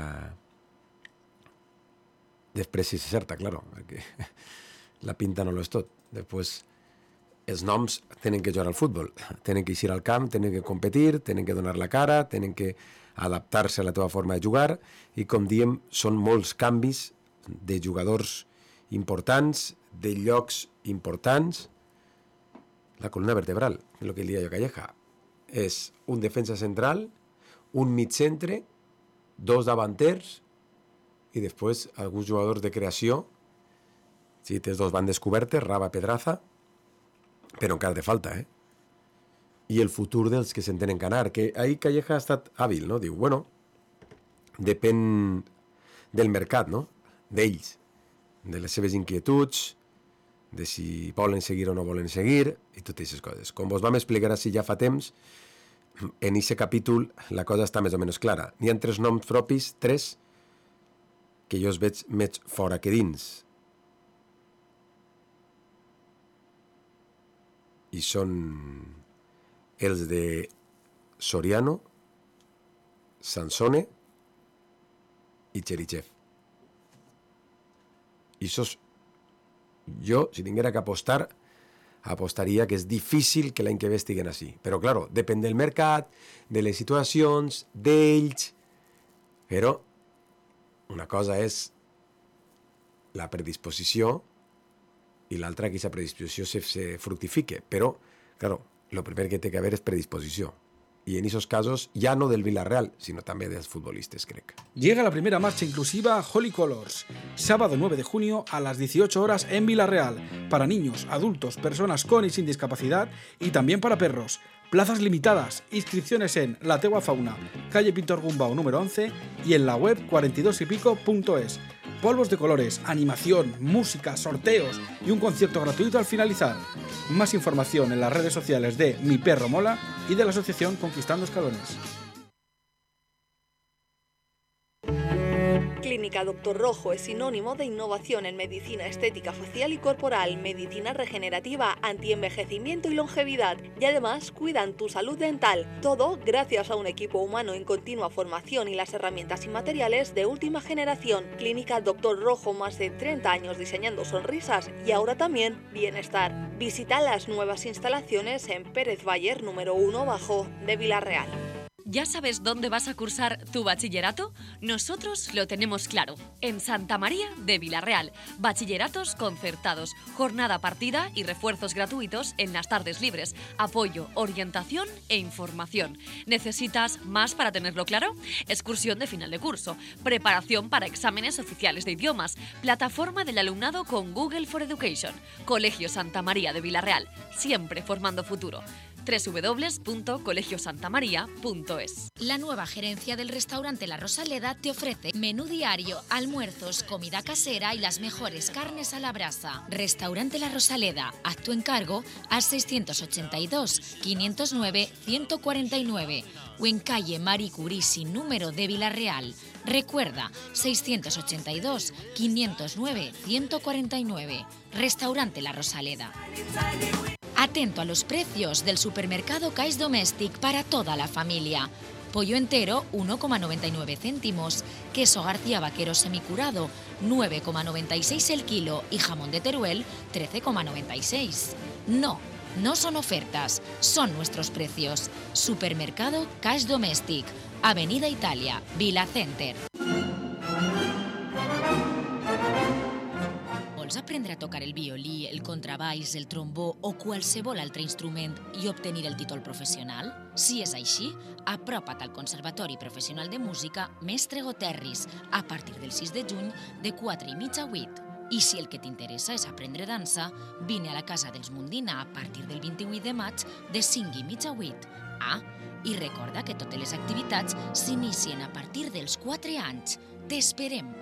Després si s'acerta, claro, perquè la pinta no lo és tot. Després els noms tenen que jugar al futbol, tenen que eixir al camp, tenen que competir, tenen que donar la cara, tenen que adaptar-se a la teva forma de jugar, i com diem, són molts canvis de jugadors importants, de llocs importants. La columna vertebral, és el que li deia jo a Calleja, és un defensa central, un mig centre, dos davanters i després alguns jugadors de creació. Sí, tens dos bandes cobertes, Raba, Pedraza, però encara te falta, eh? I el futur dels que s'entenen canar, que ahir Calleja ha estat hàbil, no? Diu, bueno, depèn del mercat, no? D'ells, de les seves inquietuds, de si volen seguir o no volen seguir, i totes aquestes coses. Com vos vam explicar així ja fa temps, en aquest capítol la cosa està més o menys clara. N'hi ha tres noms propis, tres, que jo els veig més fora que dins. I són els de Soriano, Sansone i Cherichev. I sos jo, si tinguera que apostar, apostaria que és difícil que l'any que ve estiguen així. Però, claro, depèn del mercat, de les situacions, d'ells. Però una cosa és la predisposició i l'altra que aquesta predisposició se, se fructifique. Però, claro, el primer que té que haver és predisposició. Y en esos casos ya no del Villarreal, sino también de los futbolistas, creo. Llega la primera marcha inclusiva Holy Colors, sábado nueve de junio a las dieciocho horas en Villarreal, para niños, adultos, personas con y sin discapacidad y también para perros. Plazas limitadas, inscripciones en La Tegua Fauna, calle Pintor Gumbau número once y en la web cuarenta y dos y pico punto es. Polvos de colores, animación, música, sorteos y un concierto gratuito al finalizar. Más información en las redes sociales de Mi Perro Mola y de la asociación Conquistando Escalones. Clínica Doctor Rojo es sinónimo de innovación en medicina estética facial y corporal, medicina regenerativa, antienvejecimiento y longevidad, y además cuidan tu salud dental. Todo gracias a un equipo humano en continua formación y las herramientas y materiales de última generación. Clínica Doctor Rojo, más de treinta años diseñando sonrisas y ahora también bienestar. Visita las nuevas instalaciones en Pérez Bayer número uno bajo de Villarreal. ¿Ya sabes dónde vas a cursar tu bachillerato? Nosotros lo tenemos claro. En Santa María de Villarreal. Bachilleratos concertados, jornada partida y refuerzos gratuitos en las tardes libres. Apoyo, orientación e información. ¿Necesitas más para tenerlo claro? Excursión de final de curso. Preparación para exámenes oficiales de idiomas. Plataforma del alumnado con Google for Education. Colegio Santa María de Villarreal. Siempre formando futuro. doble u doble u doble u punto colegio santa maría punto es. La nueva gerencia del restaurante La Rosaleda te ofrece menú diario, almuerzos, comida casera y las mejores carnes a la brasa. Restaurante La Rosaleda, haz tu encargo al seiscientos ochenta y dos, quinientos nueve, ciento cuarenta y nueve o en calle Marie Curie sin número de Villarreal. Recuerda, seiscientos ochenta y dos, quinientos nueve, ciento cuarenta y nueve. Restaurante La Rosaleda. Atento a los precios del supermercado Cais Domestic para toda la familia. Pollo entero, uno coma noventa y nueve céntimos. Queso García Vaquero semicurado, nueve coma noventa y seis el kilo. Y jamón de Teruel, trece coma noventa y seis. No, no son ofertas, son nuestros precios. Supermercado Cais Domestic, Avenida Italia, Vila Center. Vols aprendre a tocar el violí, el contrabaix, el trombó o qualsevol altre instrument i obtenir el títol professional? Si és així, apropa't al Conservatori Professional de Música Mestre Goterris a partir del sis de juny de quatre i mitja a vuit. I si el que t'interessa és aprendre dansa, vine a la Casa dels Mundina a partir del vint-i-vuit de maig de cinc i mitja a vuit. Ah, i recorda que totes les activitats s'inicien a partir dels quatre anys. T'esperem!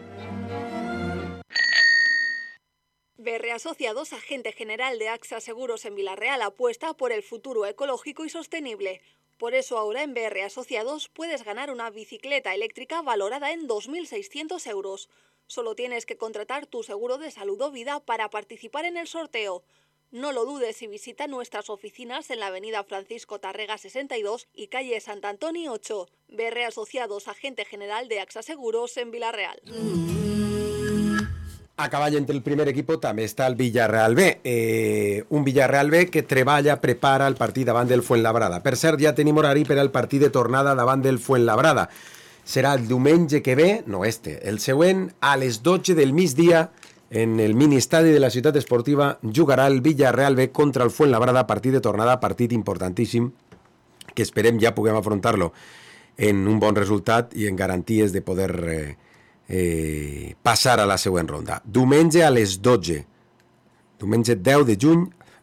B R Asociados, agente general de AXA Seguros en Villarreal, apuesta por el futuro ecológico y sostenible. Por eso ahora en B R Asociados puedes ganar una bicicleta eléctrica valorada en dos mil seiscientos euros. Solo tienes que contratar tu seguro de salud o vida para participar en el sorteo. No lo dudes y visita nuestras oficinas en la avenida Francisco Tarrega sesenta y dos y calle Sant Antoni ocho. B R Asociados, agente general de AXA Seguros en Villarreal. A cavall entre el primer equip també està el Villarreal B. Eh, un Villarreal B que treballa, prepara el partit davant del Fuenlabrada. Per cert, ja tenim horari per al partit de tornada davant del Fuenlabrada. Serà el diumenge que ve, no este, el següent, a les dotze del migdia, en el mini-estadi de la ciutat esportiva, jugarà el Villarreal B contra el Fuenlabrada, partit de tornada, partit importantíssim, que esperem ja puguem afrontar-lo en un bon resultat i en garanties de poder... Eh, eh, passar a la següent ronda. Diumenge a les dotze, diumenge deu de juny,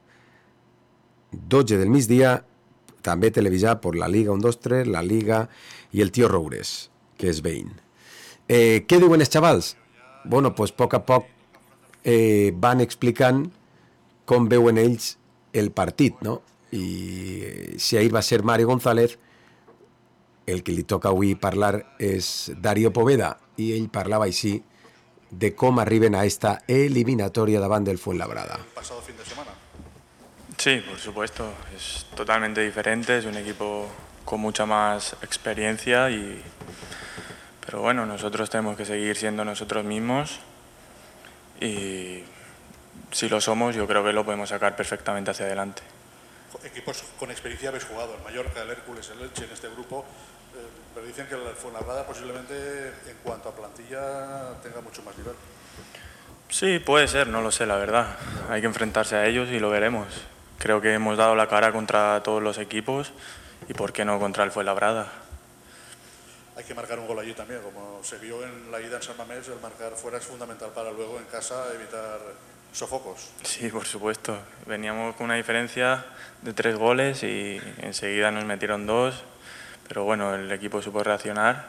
dotze del migdia, també televisat per la Liga un dos tres, la Liga i el Tio Roures, que és veïn. Eh, què diuen els xavals? Bueno, pues a poc a poc eh, van explicant com veuen ells el partit, no? I si ahir va ser Mario González, el que li toca avui parlar és Darío Poveda, i ell parlava així de com arriben a esta eliminatoria davant del Fuenlabrada. Pasado fin de semana. Sí, por supuesto, es totalmente diferente, es un equipo con mucha más experiencia, y pero bueno, nosotros tenemos que seguir siendo nosotros mismos, y si lo somos yo creo que lo podemos sacar perfectamente hacia adelante. Equipos con experiencia habéis jugado, el Mallorca, el Hércules, el Elche en este grupo, eh, pero dicen que el Fuenlabrada posiblemente en cuanto a plantilla tenga mucho más nivel. Sí, puede ser, no lo sé, la verdad. Hay que enfrentarse a ellos y lo veremos. Creo que hemos dado la cara contra todos los equipos, y por qué no contra el Fuenlabrada. Hay que marcar un gol allí también, como se vio en la ida en San Mamés, el marcar fuera es fundamental para luego en casa evitar sofocos. Sí, por supuesto. Veníamos con una diferencia de tres goles y enseguida nos metieron dos, pero bueno, el equipo supo reaccionar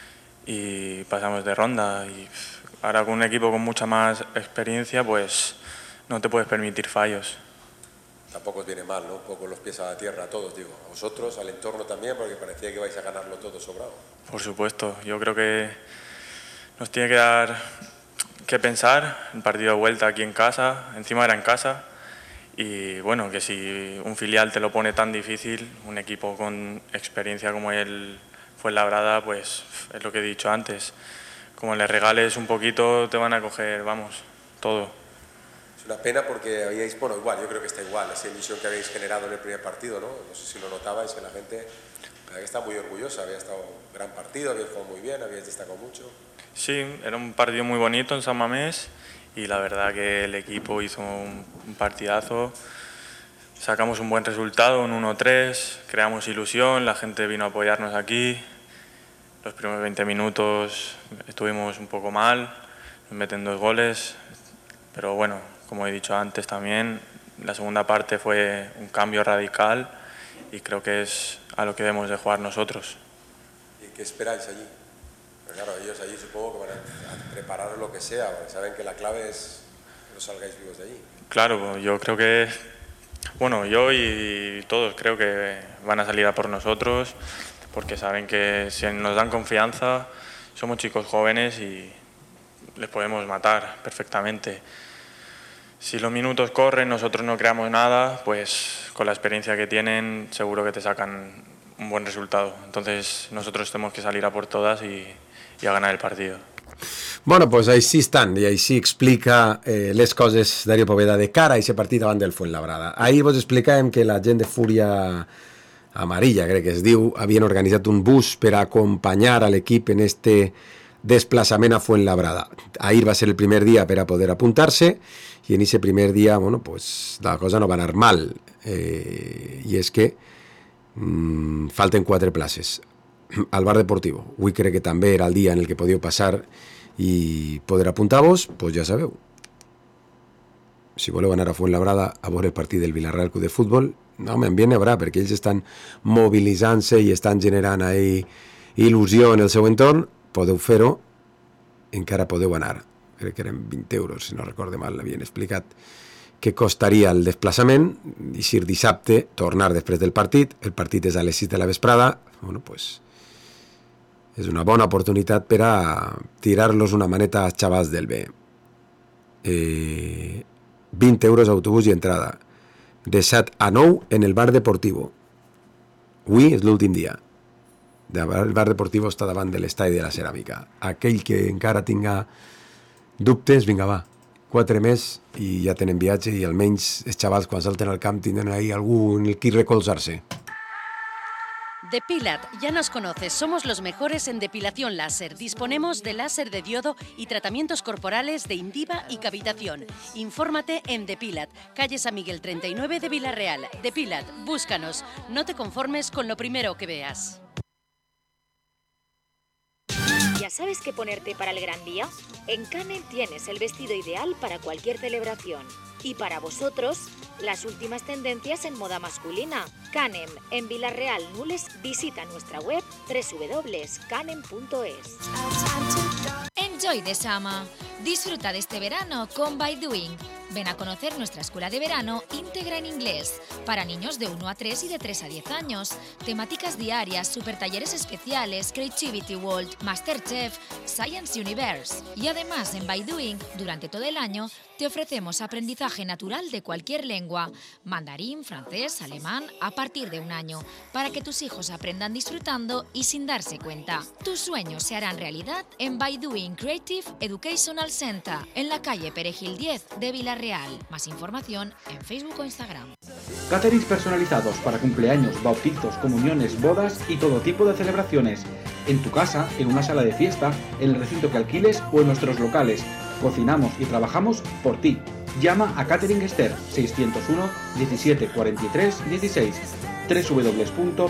y pasamos de ronda. Y ahora con un equipo con mucha más experiencia, pues no te puedes permitir fallos. Tampoco os viene mal, ¿no? Un poco los pies a la tierra a todos, digo. A vosotros, al entorno también, porque parecía que vais a ganarlo todo sobrado. Por supuesto. Yo creo que nos tiene que dar que pensar el partido de vuelta aquí en casa. Encima era en casa. Y bueno, que si un filial te lo pone tan difícil, un equipo con experiencia como el Fuenlabrada, pues es lo que he dicho antes. Como le regales un poquito, te van a coger, vamos, todo. Es una pena porque habíais, bueno, igual, yo creo que está igual, esa ilusión que habéis generado en el primer partido, ¿no? No sé si lo notabais, que la gente que está muy orgullosa, había estado un gran partido, habíais jugado muy bien, habíais destacado mucho. Sí, era un partido muy bonito en San Mamés, y la verdad que el equipo hizo un, un partidazo. Sacamos un buen resultado, un uno tres, creamos ilusión, la gente vino a apoyarnos aquí. Los primeros veinte minutos estuvimos un poco mal, nos meten dos goles, pero bueno, como he dicho antes también, la segunda parte fue un cambio radical y creo que es a lo que debemos de jugar nosotros. ¿Y qué esperáis allí? Pero claro, ellos allí supongo que van a preparar lo que sea, porque saben que la clave es que no salgáis vivos de allí. Claro, yo creo que, bueno, yo y todos creo que van a salir a por nosotros, porque saben que si nos dan confianza, somos chicos jóvenes y les podemos matar perfectamente. Si los minutos corren, nosotros no creamos nada, pues con la experiencia que tienen seguro que te sacan un buen resultado. Entonces nosotros tenemos que salir a por todas y, y a ganar el partido. Bueno, pues així estan, i així explica eh, les coses Darío Poveda de cara a aquest partit davant del Fuenlabrada. Ahir vos explicàvem que la gent de Fúria Amarilla, crec que es diu, havien organitzat un bus per acompanyar a l'equip en este desplaçament a Fuenlabrada. Ahir va ser el primer dia per a poder apuntar-se, i en ese primer dia, bueno, pues la cosa no va anar mal, eh, i és que mm, falten quatre places al bar deportivo. Avui crec que també era el dia en el que podíeu passar i poder apuntar-vos, pues ja sabeu. Si voleu anar a Fuenlabrada a veure el partit del Villarreal Club de Futbol, no, me'n bien n'haurà, perquè ells estan mobilitzant-se i estan generant ahí il·lusió en el seu entorn. Podeu fer-ho, encara podeu anar. Crec que eren vint euros, si no recorde mal, l'havien explicat que costaria el desplaçament, i si dissabte tornar després del partit, el partit és a les sis de la vesprada, bueno, pues és una bona oportunitat per a tirar-los una maneta als xavals del B. Eh, vint euros autobús i entrada, de set a nou en el bar deportivo. Avui és l'últim dia. El bar deportivo està davant de l'estadi de la Ceràmica. Aquell que encara tinga dubtes, vinga, va, quatre més i ja tenen viatge, i almenys els xavals quan salten al camp tindran ahí algú en el qui recolzar-se. Depilat, ya nos conoces, somos los mejores en depilación láser. Disponemos de láser de diodo y tratamientos corporales de Indiva y cavitación. Infórmate en Depilat, calle San Miguel treinta y nueve de Villarreal. Depilat, búscanos, no te conformes con lo primero que veas. ¿Ya sabes qué ponerte para el gran día? En Canem tienes el vestido ideal para cualquier celebración. Y para vosotros, las últimas tendencias en moda masculina. Canem, en Vilareal, Nules, visita nuestra web doble u doble u doble u punto canem punto es. Enjoy the summer. Disfruta de este verano con By Doing. Ven a conocer nuestra escuela de verano íntegra en inglés para niños de uno a tres y de tres a diez años. Temáticas diarias, super talleres especiales, Creativity World, Masterchef, Science Universe. Y además en By Doing, durante todo el año, te ofrecemos aprendizaje natural de cualquier lengua, mandarín, francés, alemán, a partir de un año, para que tus hijos aprendan disfrutando y sin darse cuenta. Tus sueños se harán realidad en By Doing Creative Educational Center, en la calle Perejil diez de Vilareal. Más información en Facebook o Instagram. Caterings personalizados para cumpleaños, bautizos, comuniones, bodas y todo tipo de celebraciones. En tu casa, en una sala de fiesta, en el recinto que alquiles o en nuestros locales. Cocinamos y trabajamos por ti. Llama a Catering Esther seiscientos uno diecisiete cuarenta y tres dieciséis. doble u doble u doble u punto